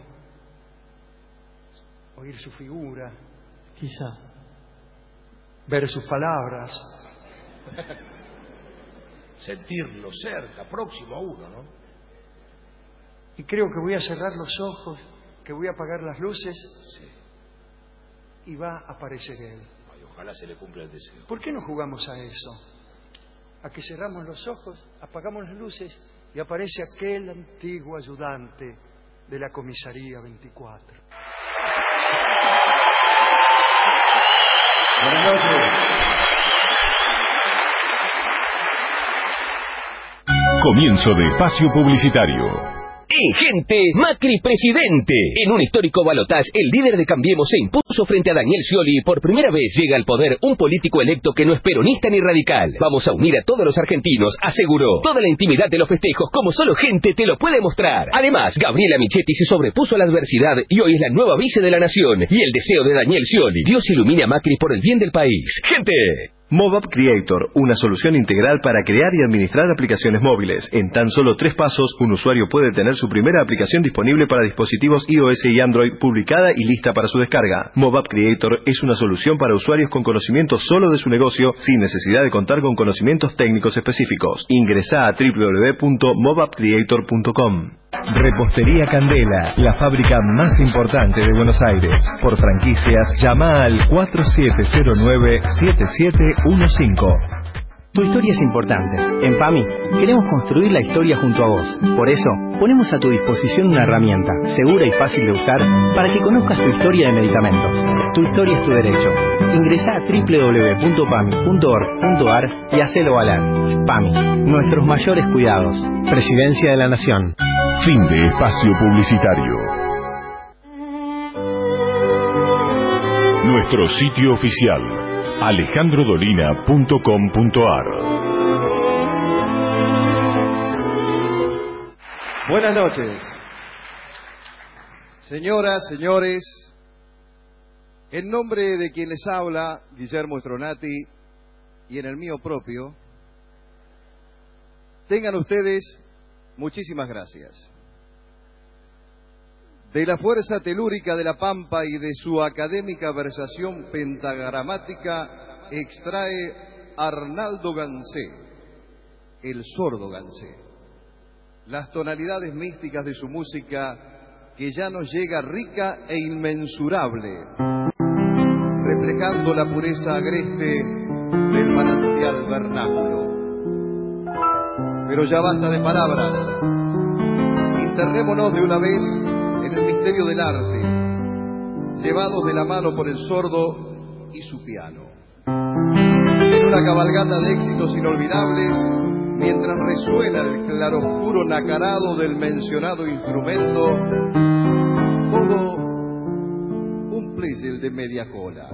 oír su figura, quizá ver sus palabras, sentirlo cerca, próximo a uno, ¿no? Y creo que voy a cerrar los ojos, que voy a apagar las luces, y va a aparecer él. Ojalá se le cumpla el deseo. ¿Por qué no jugamos a eso? A que cerramos los ojos, apagamos las luces y aparece aquel antiguo ayudante de la comisaría 24. Buenas noches. Comienzo de espacio publicitario. En Gente, Macri presidente. En un histórico balotaje, el líder de Cambiemos se impuso frente a Daniel Scioli y por primera vez llega al poder un político electo que no es peronista ni radical. Vamos a unir a todos los argentinos, aseguró. Toda la intimidad de los festejos como solo Gente te lo puede mostrar. Además, Gabriela Michetti se sobrepuso a la adversidad y hoy es la nueva vice de la nación. Y el deseo de Daniel Scioli, Dios ilumine a Macri por el bien del país. ¡Gente! MobApp Creator, una solución integral para crear y administrar aplicaciones móviles. En tan solo 3 pasos, un usuario puede tener su primera aplicación disponible para dispositivos iOS y Android, publicada y lista para su descarga. MobApp Creator es una solución para usuarios con conocimiento solo de su negocio, sin necesidad de contar con conocimientos técnicos específicos. Ingresá a www.mobappcreator.com. Repostería Candela, la fábrica más importante de Buenos Aires. Por franquicias, llama al 4709-7715. Tu historia es importante. En PAMI queremos construir la historia junto a vos. Por eso, ponemos a tu disposición una herramienta segura y fácil de usar para que conozcas tu historia de medicamentos. Tu historia es tu derecho. Ingresá a www.pami.org.ar y hacelo valer. PAMI, nuestros mayores cuidados. Presidencia de la Nación. Fin de espacio publicitario. Nuestro sitio oficial, alejandrodolina.com.ar. Buenas noches. Señoras, señores, en nombre de quien les habla, Guillermo Stronati, y en el mío propio, tengan ustedes muchísimas gracias. De la fuerza telúrica de la Pampa y de su académica versación pentagramática extrae Arnaldo Gansé, el sordo Gansé, las tonalidades místicas de su música que ya nos llega rica e inmensurable, reflejando la pureza agreste del manantial vernáculo. Pero ya basta de palabras, internémonos de una vez en el misterio del arte, llevados de la mano por el sordo y su piano. En una cabalgata de éxitos inolvidables, mientras resuena el claroscuro nacarado del mencionado instrumento, pongo un playel de media cola.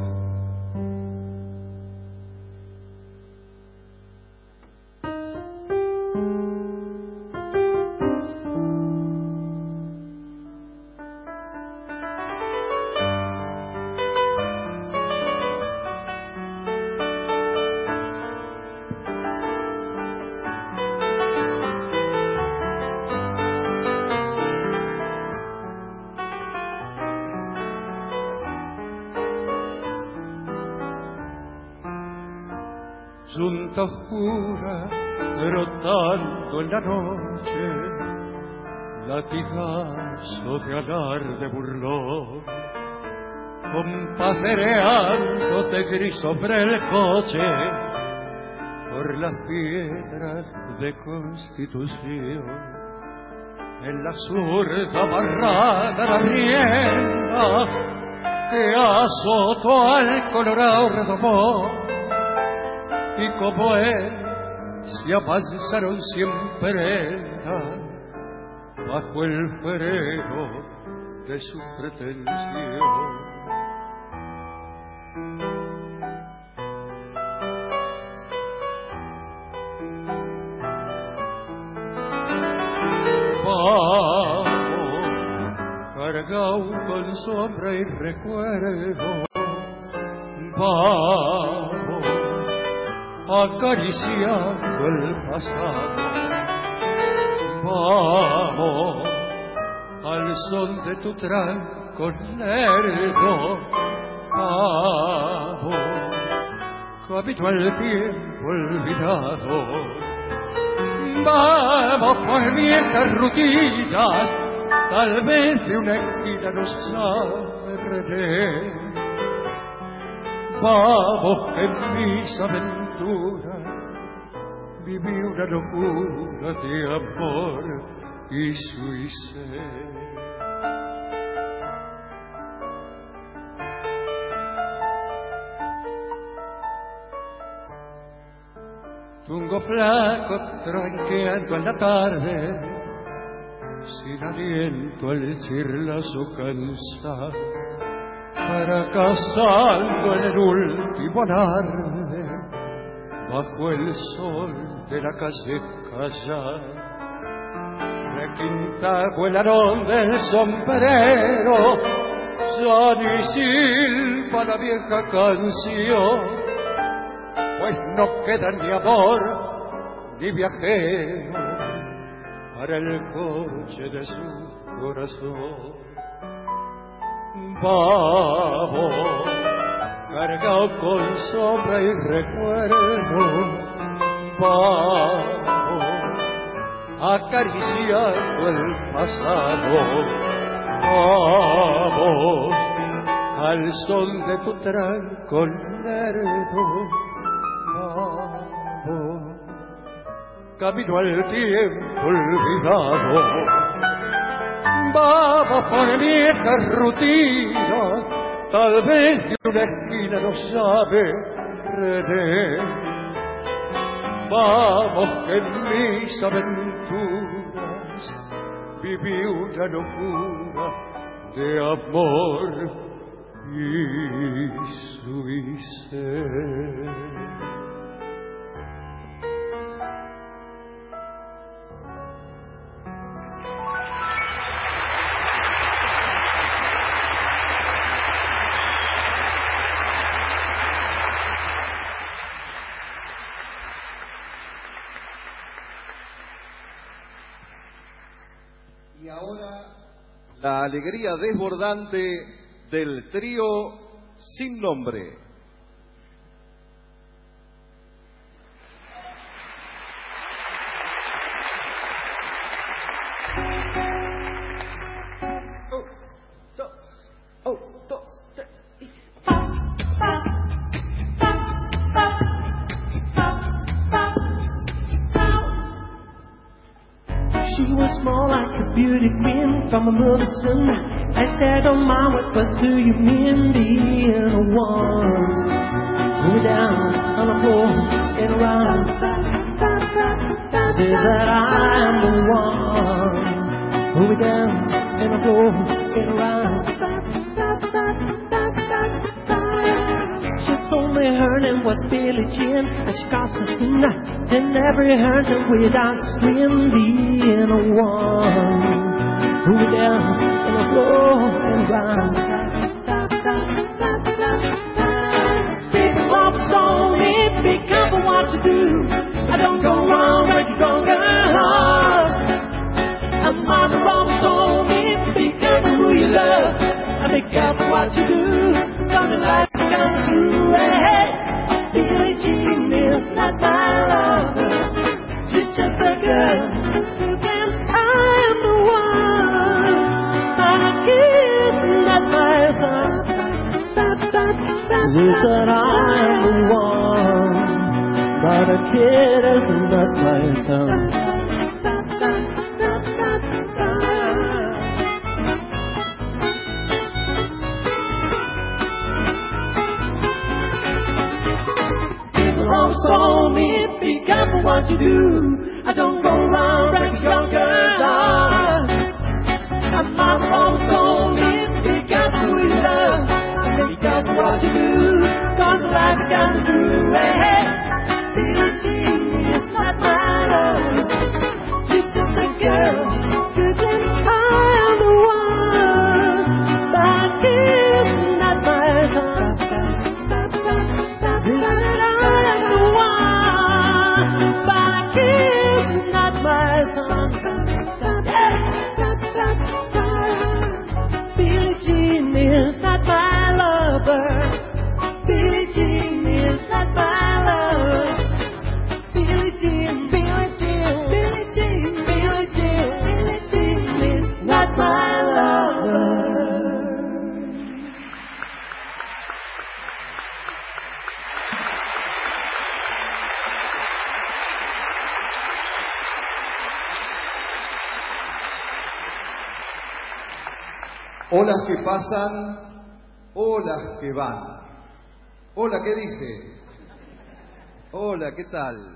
Yunta oscura brotando en la noche, latigazo de alarde burlón, compadereándote gris sobre el coche, por las piedras de Constitución, en la zurda barrada la rienda que azotó al colorado redomón. Y como él se avanzaron siempre bajo el freno de su pretensión. Vamos, cargado con sombra y recuerdo, vamos acariciando el pasado, vamos al son de tu tranco lerdo, vamos camino al tiempo olvidado, vamos por viejas rutinas, tal vez de una esquina nos agarraré. Vamos en mis aventuras, viví una locura de amor y suicé. Tungo flaco tranqueando en la tarde, sin aliento al chirlazo cansado, fracasando en el último alarde, bajo el sol de la calle callada, requintado el arón del sombrero, ya ni silba la vieja canción, pues no queda ni amor ni viajero para el coche de su corazón. Vamos, cargado con sombra y recuerdo, vamos, acariciando el pasado, vamos, al son de tu tranco lerdo, vamos, camino al tiempo olvidado. Vamos por viejas rutinas, tal vez de una esquina no sabe rené. Vamos que en mis aventuras viví una locura de amor y suicé. Y ahora la alegría desbordante del trío Sin Nombre. She was more like a beauty pretty queen from a medicine. I said, oh my, what do you mean being a one? Move down on the floor and around. Say that I'm the one. Move down on the floor and around. She told me her name was Billie Jean, and she cost a sin. And every hunter without string being a one. Who dance in the floor and round. People always told me, be careful what you do. I don't go around like you don't get lost. And mother always told me, be careful who you love. And be careful what you do. Cause the life comes through. Hey, Billie Jean is not my lover. She's just a girl. And I am the one. Not my son. You said I'm the one, but a kid is not my son. People always told me, be careful what you do. I don't go around breaking young girls' hearts. And mama always told me, be careful who you love, and be careful what you do, cause the life comes through. Hey, Billie Jean is not my love, she's just a girl, pretend I am the one, but he's not my son. She said I am the one, but he's not my son. Billie Jean is not my lover. Billie Jean is not my lover. Billie Jean, Billie Jean, Billie Jean, Billie Jean, Billie Jean is not my lover. Olas que pasan, olas que van. Hola, ¿qué dice? Hola, ¿qué tal?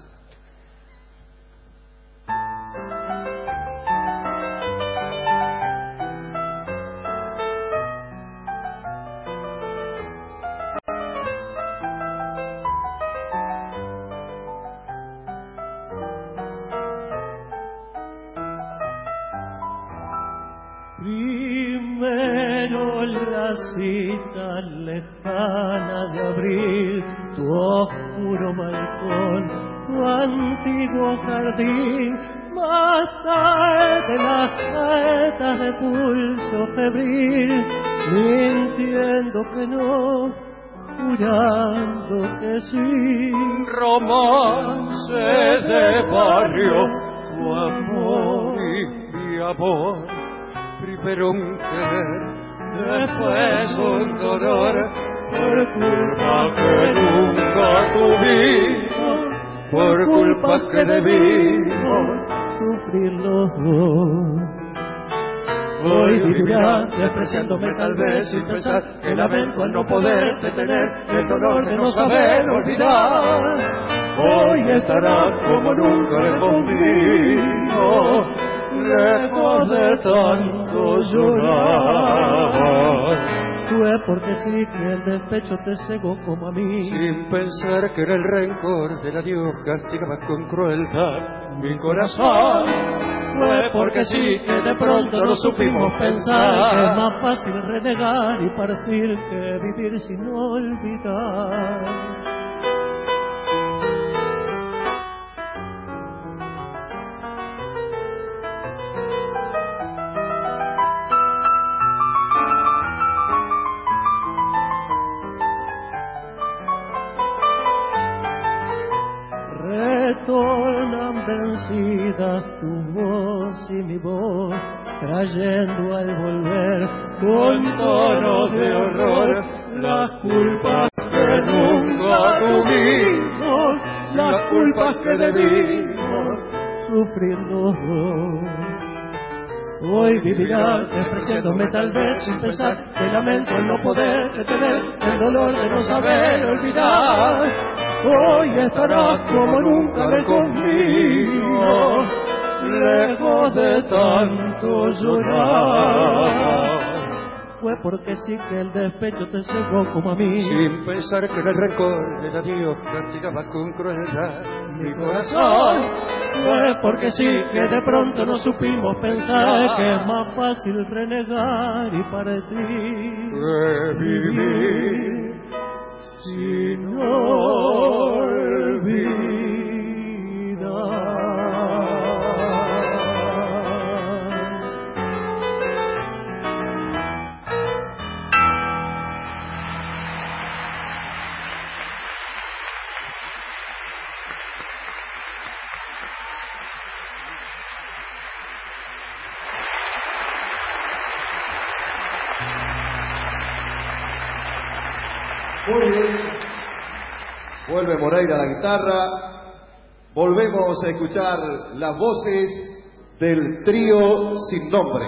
Primero la cita lejana de abril, tu oscuro balcón, tu antiguo jardín, más tarde las saetas de pulso febril, mintiendo que no, jurando que sí. Romance de barrio, tu amor y mi amor. Primero un querer, después un dolor, por culpa que nunca tuvimos, por culpa que debimos sufrir los dos. Hoy vivirá despreciándome tal vez sin pensar que lamento al no poder detener el dolor de no saber olvidar. Hoy estará como nunca lejos mío, lejos de tanto llorar. Fue porque sí que el despecho te cegó como a mí, sin pensar que en el rencor del adiós castigabas con crueldad mi corazón. Fue porque sí que de pronto no supimos pensar que es más fácil renegar y partir que vivir sin olvidar. Retornan vencidas tu voz y mi voz, trayendo al volver con tono de horror las culpas que nunca tuvimos, las culpas que debimos sufrir los dos. Hoy vivirás despreciándome tal vez sin pensar. Te lamento el no poder detener el dolor de no saber olvidar. Hoy estarás como nunca conmigo, lejos de tanto llorar. Fue porque sí que el despecho te cegó como a mí. Sin pensar que en el rencor del adiós castigabas con crueldad mi corazón. Fue porque sí que de pronto no supimos pensar que es más fácil renegar y partir que vivir sin olvidar. Muy bien. Vuelve Moreira a la guitarra. Volvemos a escuchar las voces del trío Sin Nombre.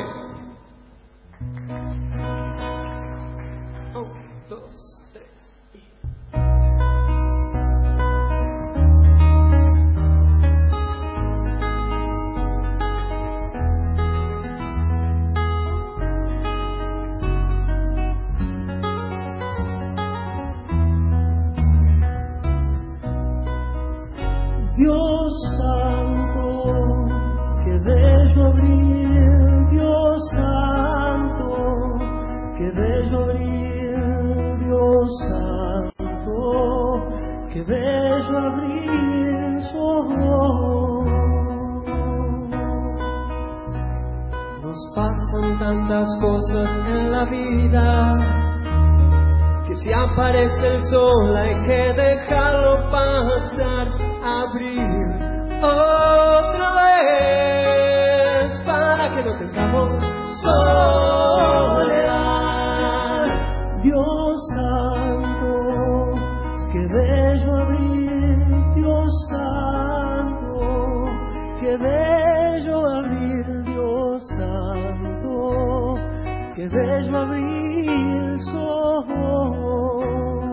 Dios santo, que bello abrir, Dios santo, que bello abrir, Dios santo, que bello abrir sus ojos. Nos pasan tantas cosas en la vida, que si aparece el sol hay que dejarlo pasar, abrir otra vez para que no tengamos soledad. Dios santo, que bello abrir, Dios santo, que bello abrir, Dios santo, que bello abrir sus ojos.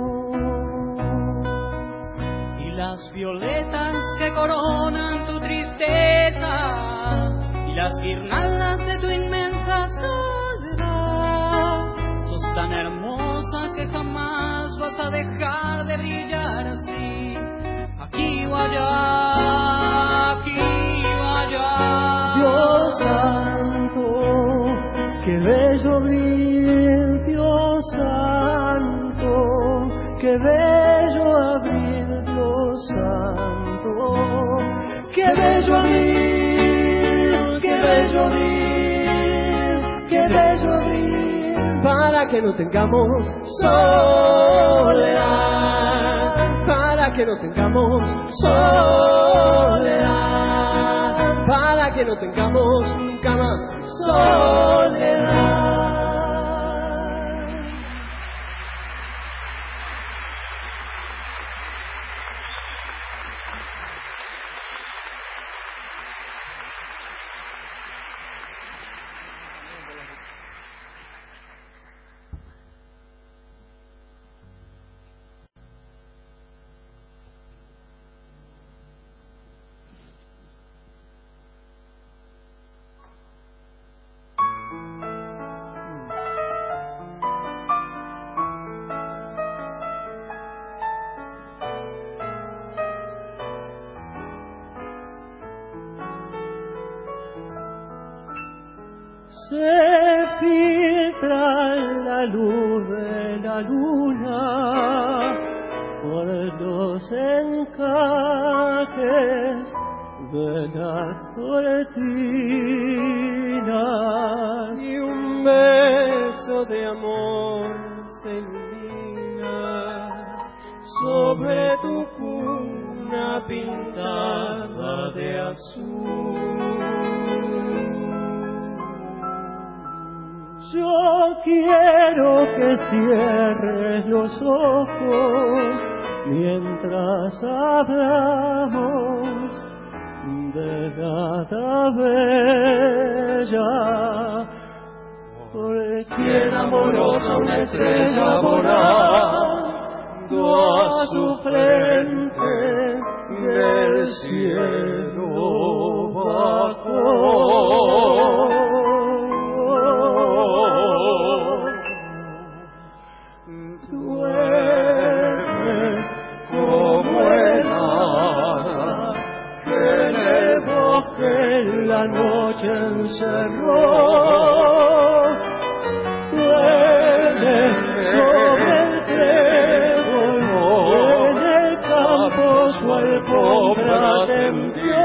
Las violetas que coronan tu tristeza y las guirnaldas de tu inmensa soledad. Sos tan hermosa que jamás vas a dejar de brillar así, aquí o allá, aquí o allá. Dios santo, que bello abrir, Dios santo, que bello abrir, santo, qué bello abrir, qué bello abrir, qué bello abrir, para que no tengamos soledad, para que no tengamos soledad, para que no tengamos nunca más soledad. Se filtra la luz de la luna por los encajes de las cortinas y un beso de amor se ilumina sobre tu cuna pintada de azul. Yo quiero que cierres los ojos mientras hablamos de nada bella, por quien amorosa una estrella volando a su frente del cielo bajó. Duerme como el hada que en el bosque la noche encerró. Duerme sobre el trébol, en el campo su alfombra tendió.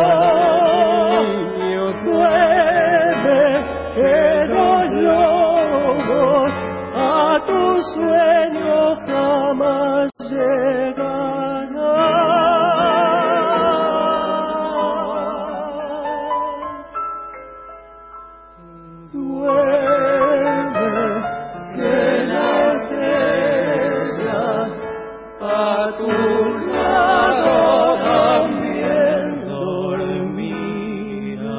Duerme que los lobos a tu sueño jamás llegarán. Duerme que la estrella a tu lado también dormirá.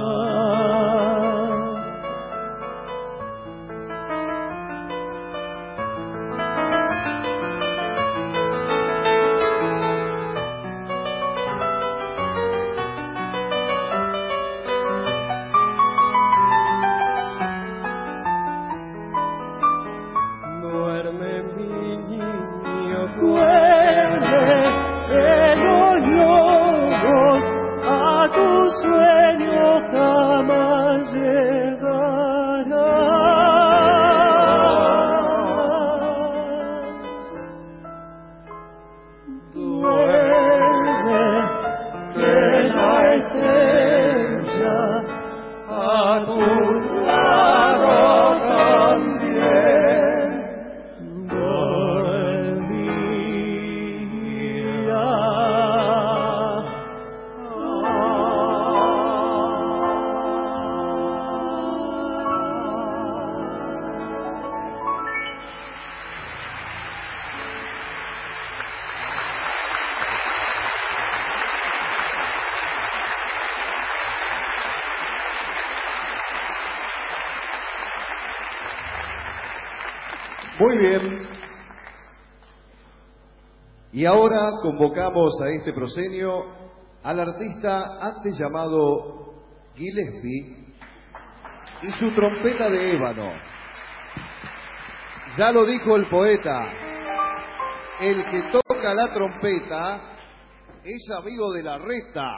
Duerme mi niño, duerme, que los lobos a tu sueño jamás llegarán. Duerme, que la estrella a tu lado también dormirá. Muy bien. Y ahora convocamos a este proscenio al artista antes llamado Gillespie y su trompeta de ébano. Ya lo dijo el poeta, el que toca la trompeta es amigo de la reta.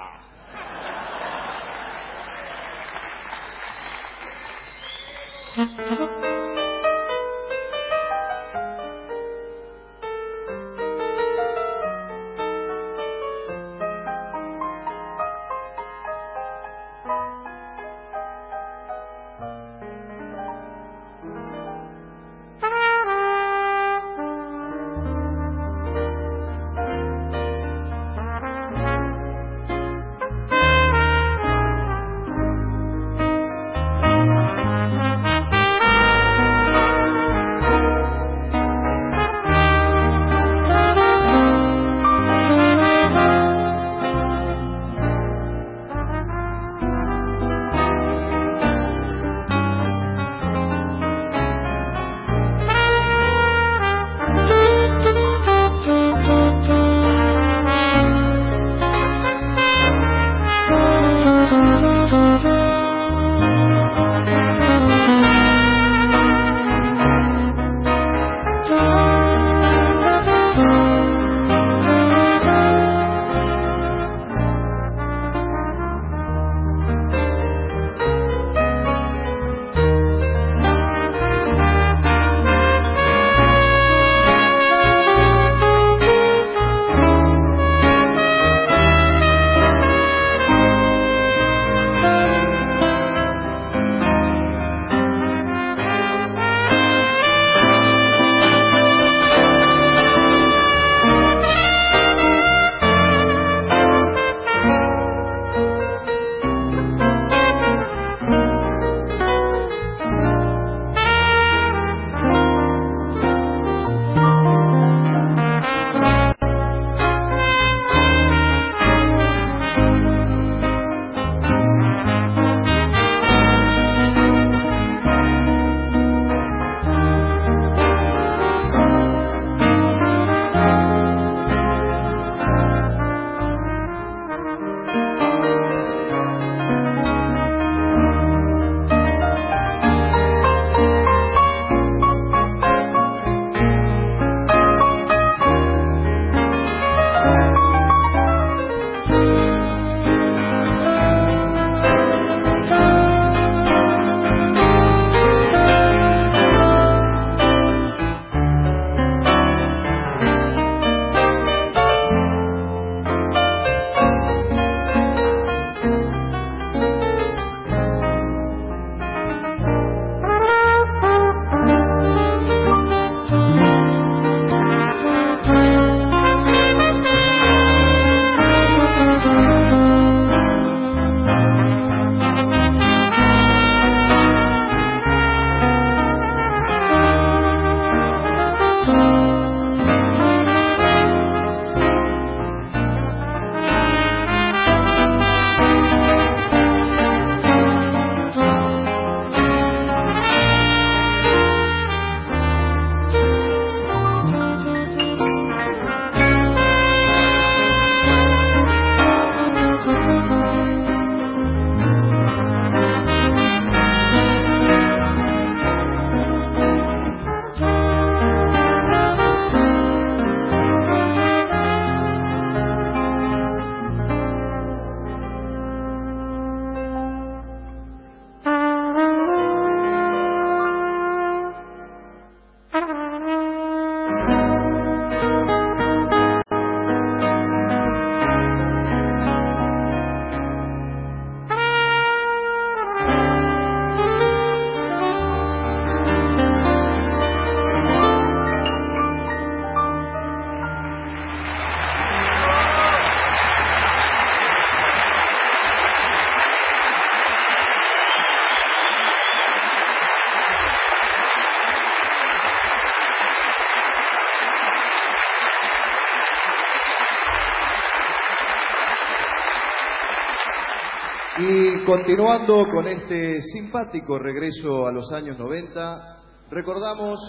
continuando con este simpático regreso a los años 90, recordamos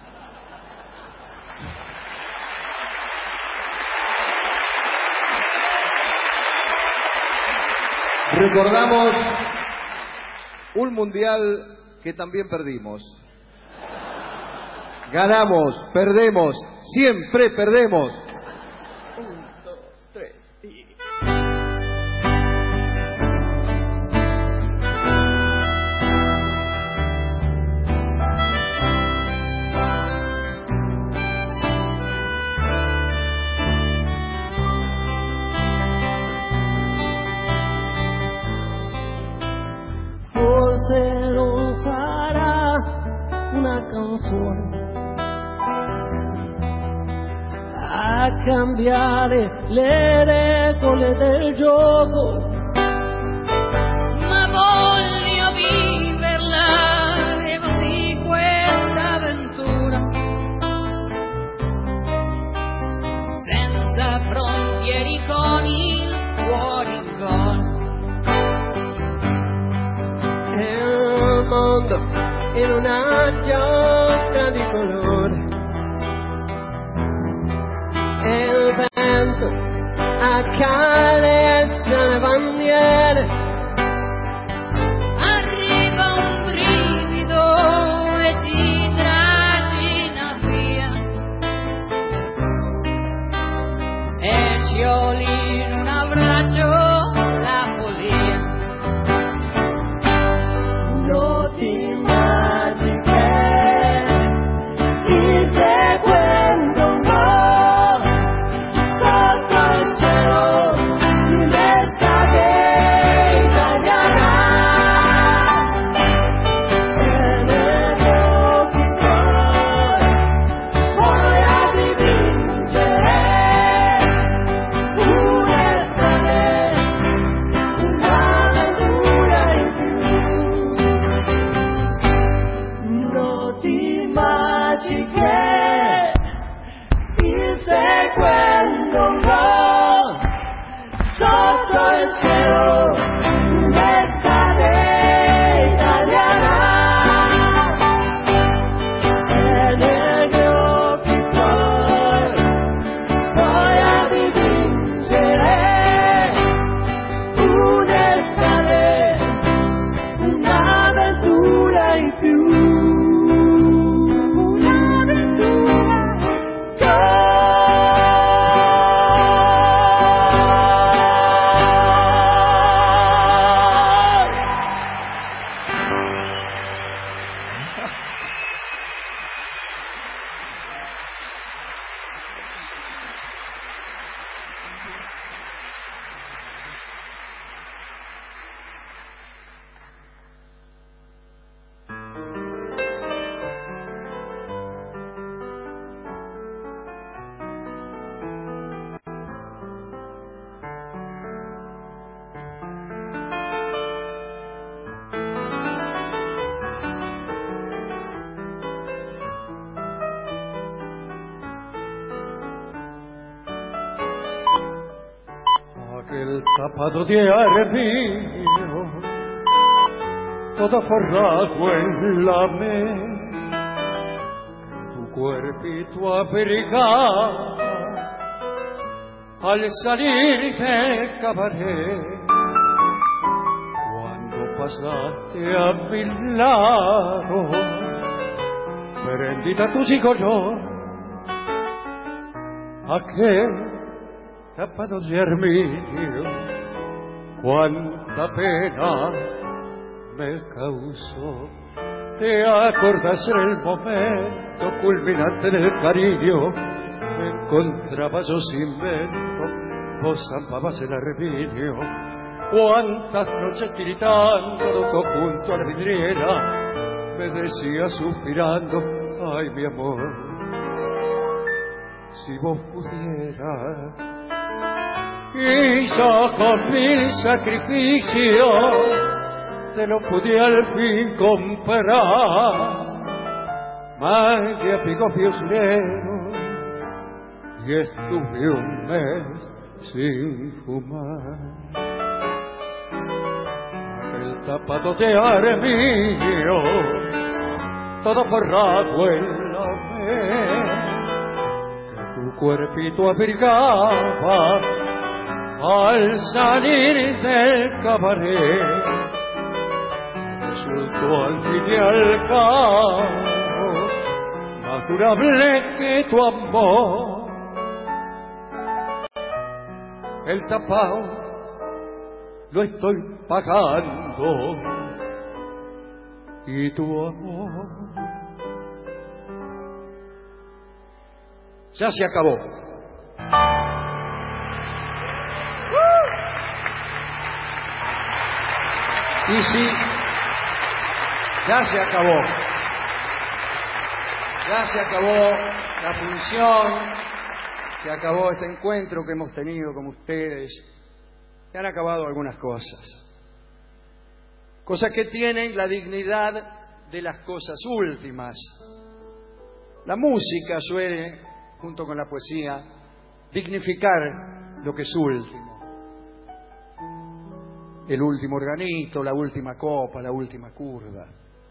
un mundial que también perdimos. Ganamos, perdemos, siempre perdemos. 1, 2, 3 y... Forse non sarà una canzone a cambiare le regole del gioco, ma voglio viverla e così questa avventura, senza frontiere con il cuore in gola. Il mondo in una giostra di colore, e il vento accarezza le bandiere. Arriva un brivido e ti trascina via, e sciogli in un abbraccio la follia. Noti magiche inseguendo un po' sotto il cielo di l'estate italiana, e negli occhi tuoi voglia di vincere un'estate, un'avventura in più. Noti magiche inseguendo un po' sotto il cielo un'estate italiana, e negli occhi tuoi voglia di vincere un'estate, un'avventura in più. Aquel tapado de arpío, todo forrado en lamé, tu cuerpito abrigado al salir del cabaret. Cuando pasaste a mi lado, prendida tu color, aquel tapado de armiño, cuánta pena me causó. ¿Te acordás en el momento culminante del cariño? Me encontraba yo sin vento, vos zampabas el armiño. Cuántas noches tiritando junto a la vidriera, me decía suspirando, ay mi amor, si vos pudieras. Y yo con mil sacrificios te lo pude al fin comprar. Magia picó fiuslero y estuve un mes sin fumar. zapatos de armiño, todo forrado en la que tu cuerpito abrigaba al salir del cabaret. Resultó al fin y al cabo más durable que tu amor. El tapao lo estoy pagando y tu amor ya se acabó. Y sí, ya se acabó. Ya se acabó la función, se acabó este encuentro que hemos tenido con ustedes. Se han acabado algunas cosas. Cosas que tienen la dignidad de las cosas últimas. La música suele, junto con la poesía, dignificar lo que es último. El último organito, la última copa, la última curva.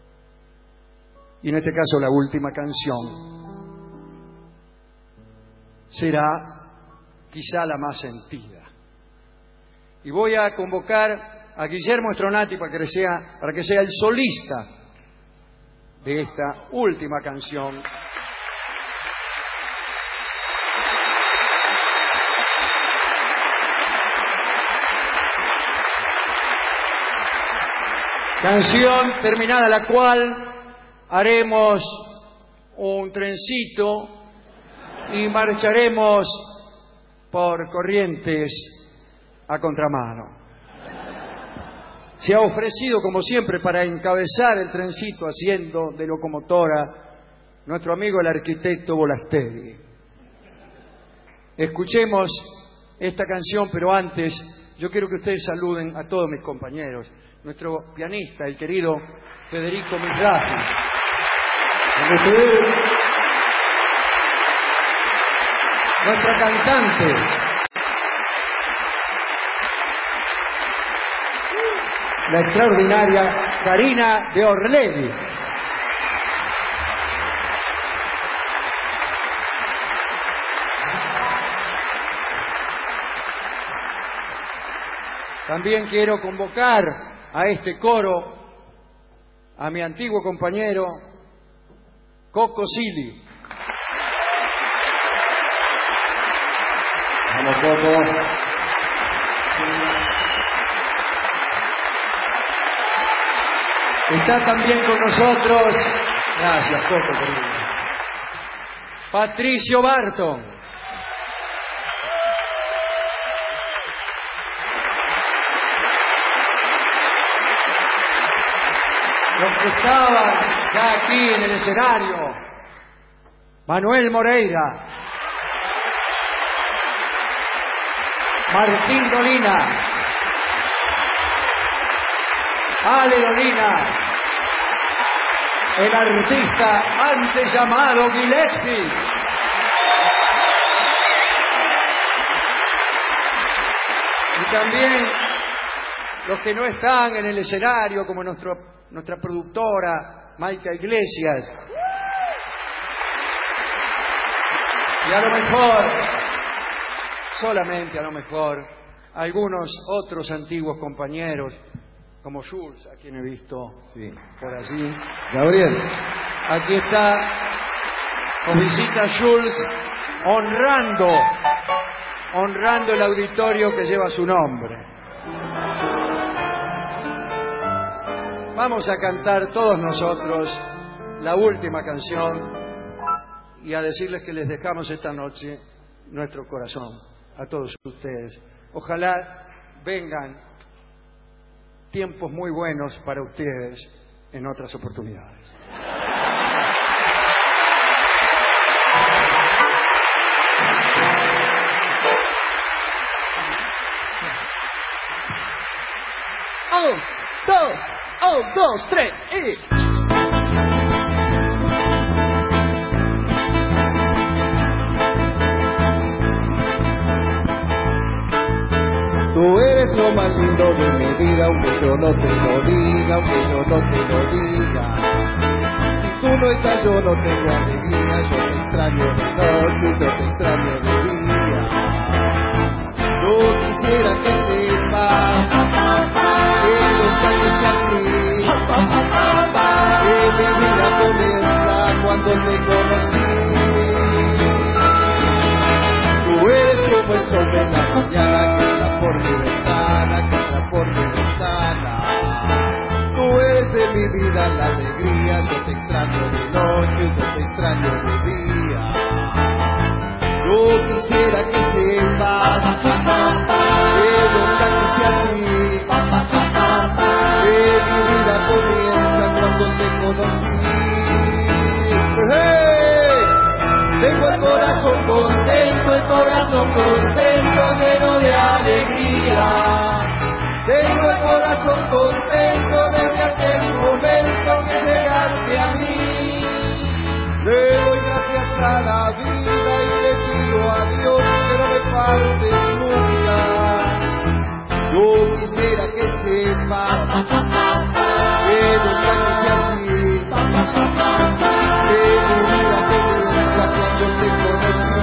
Y en este caso la última canción será quizá la más sentida. Y voy a convocar a Guillermo Stronati para que sea el solista de esta última canción. Canción terminada la cual haremos un trencito y marcharemos por Corrientes a contramano. Se ha ofrecido, como siempre, para encabezar el trencito haciendo de locomotora nuestro amigo el arquitecto Volasteri. Escuchemos esta canción, pero antes yo quiero que ustedes saluden a todos mis compañeros. Nuestro pianista, el querido Federico Mizrahi. Nuestra cantante, la extraordinaria Karina de Orlegui. También quiero convocar a este coro a mi antiguo compañero Coco Silly. Vamos, Coco. Está también con nosotros, gracias Coco, querido, Patricio Barton. Los que estaban ya aquí en el escenario: Manuel Moreira, Martín Dolina, Ale Dolina, el artista antes llamado Gillespie, y también los que no están en el escenario, como nuestra productora Maica Iglesias, y a lo mejor, solamente a lo mejor, algunos otros antiguos compañeros como Jules, a quien he visto por allí. Gabriel. Aquí está, nos visita Jules honrando el auditorio que lleva su nombre. Vamos a cantar todos nosotros la última canción y a decirles que les dejamos esta noche nuestro corazón a todos ustedes. Ojalá vengan tiempos muy buenos para ustedes en otras oportunidades. Un, dos, tres y... Tú eres lo más lindo de mi vida, aunque yo no te lo diga, aunque yo no te lo diga. Si tú no estás yo no tengo alegría, yo te extraño de noche, yo te extraño de día. Yo quisiera que sepas que lo extrañes así, que mi vida comienza cuando te conocí. Tú eres como el sol de la mañana que entra por mi ventana, que entra por mi ventana. Tú eres de mi vida la alegría, yo te extraño de noche, yo te extraño de día. Yo quisiera que sepas que lo extrañes así, que mi vida comienza cuando te conocí. ¡Hey! Tengo el corazón contento, lleno de alegría. Tengo el corazón contento desde aquel momento que llegaste a mí. Le doy gracias a la vida y le pido a Dios que no me falte nunca. Yo quisiera que sepas que no extrañes así, que mi vida comienza cuando te conocí.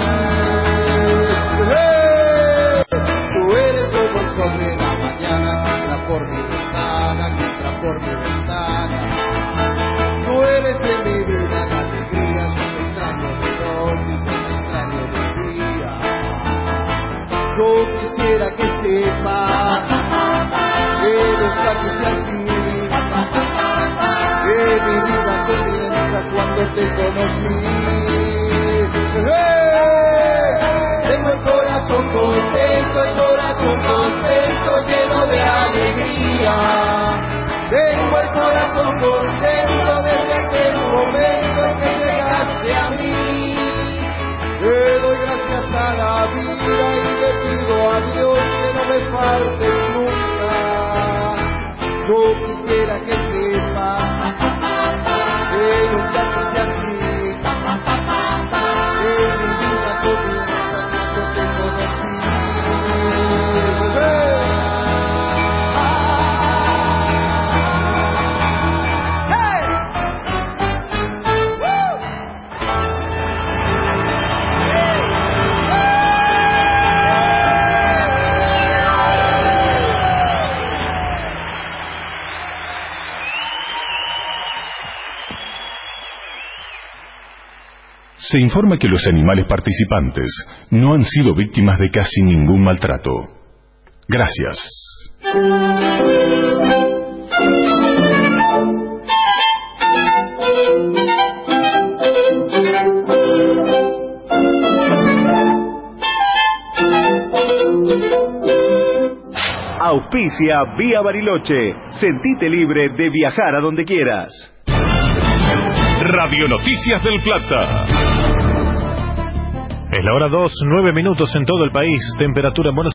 Tú eres como el sol de la mañana que entra por mi ventana, que entra por mi ventana. Tú eres de mi vida la alegría, yo te extraño de noche, yo te extraño de día. Yo quisiera que sepas que lo extrañes así, que mi vida comienza cuando te conocí. Tengo el corazón contento, lleno de alegría. Tengo el corazón contento desde aquel momento en que llegaste a mí. Le doy gracias a la vida y le pido a Dios que no me falte nunca. Yo quisiera que sepa que lo que haces así, que mi vida comienza cuando te conocí. Se informa que los animales participantes no han sido víctimas de casi ningún maltrato. Gracias. Auspicia Vía Bariloche. Sentite libre de viajar a donde quieras. Radio Noticias del Plata. Es la hora 2:09 en todo el país. Temperatura en Buenos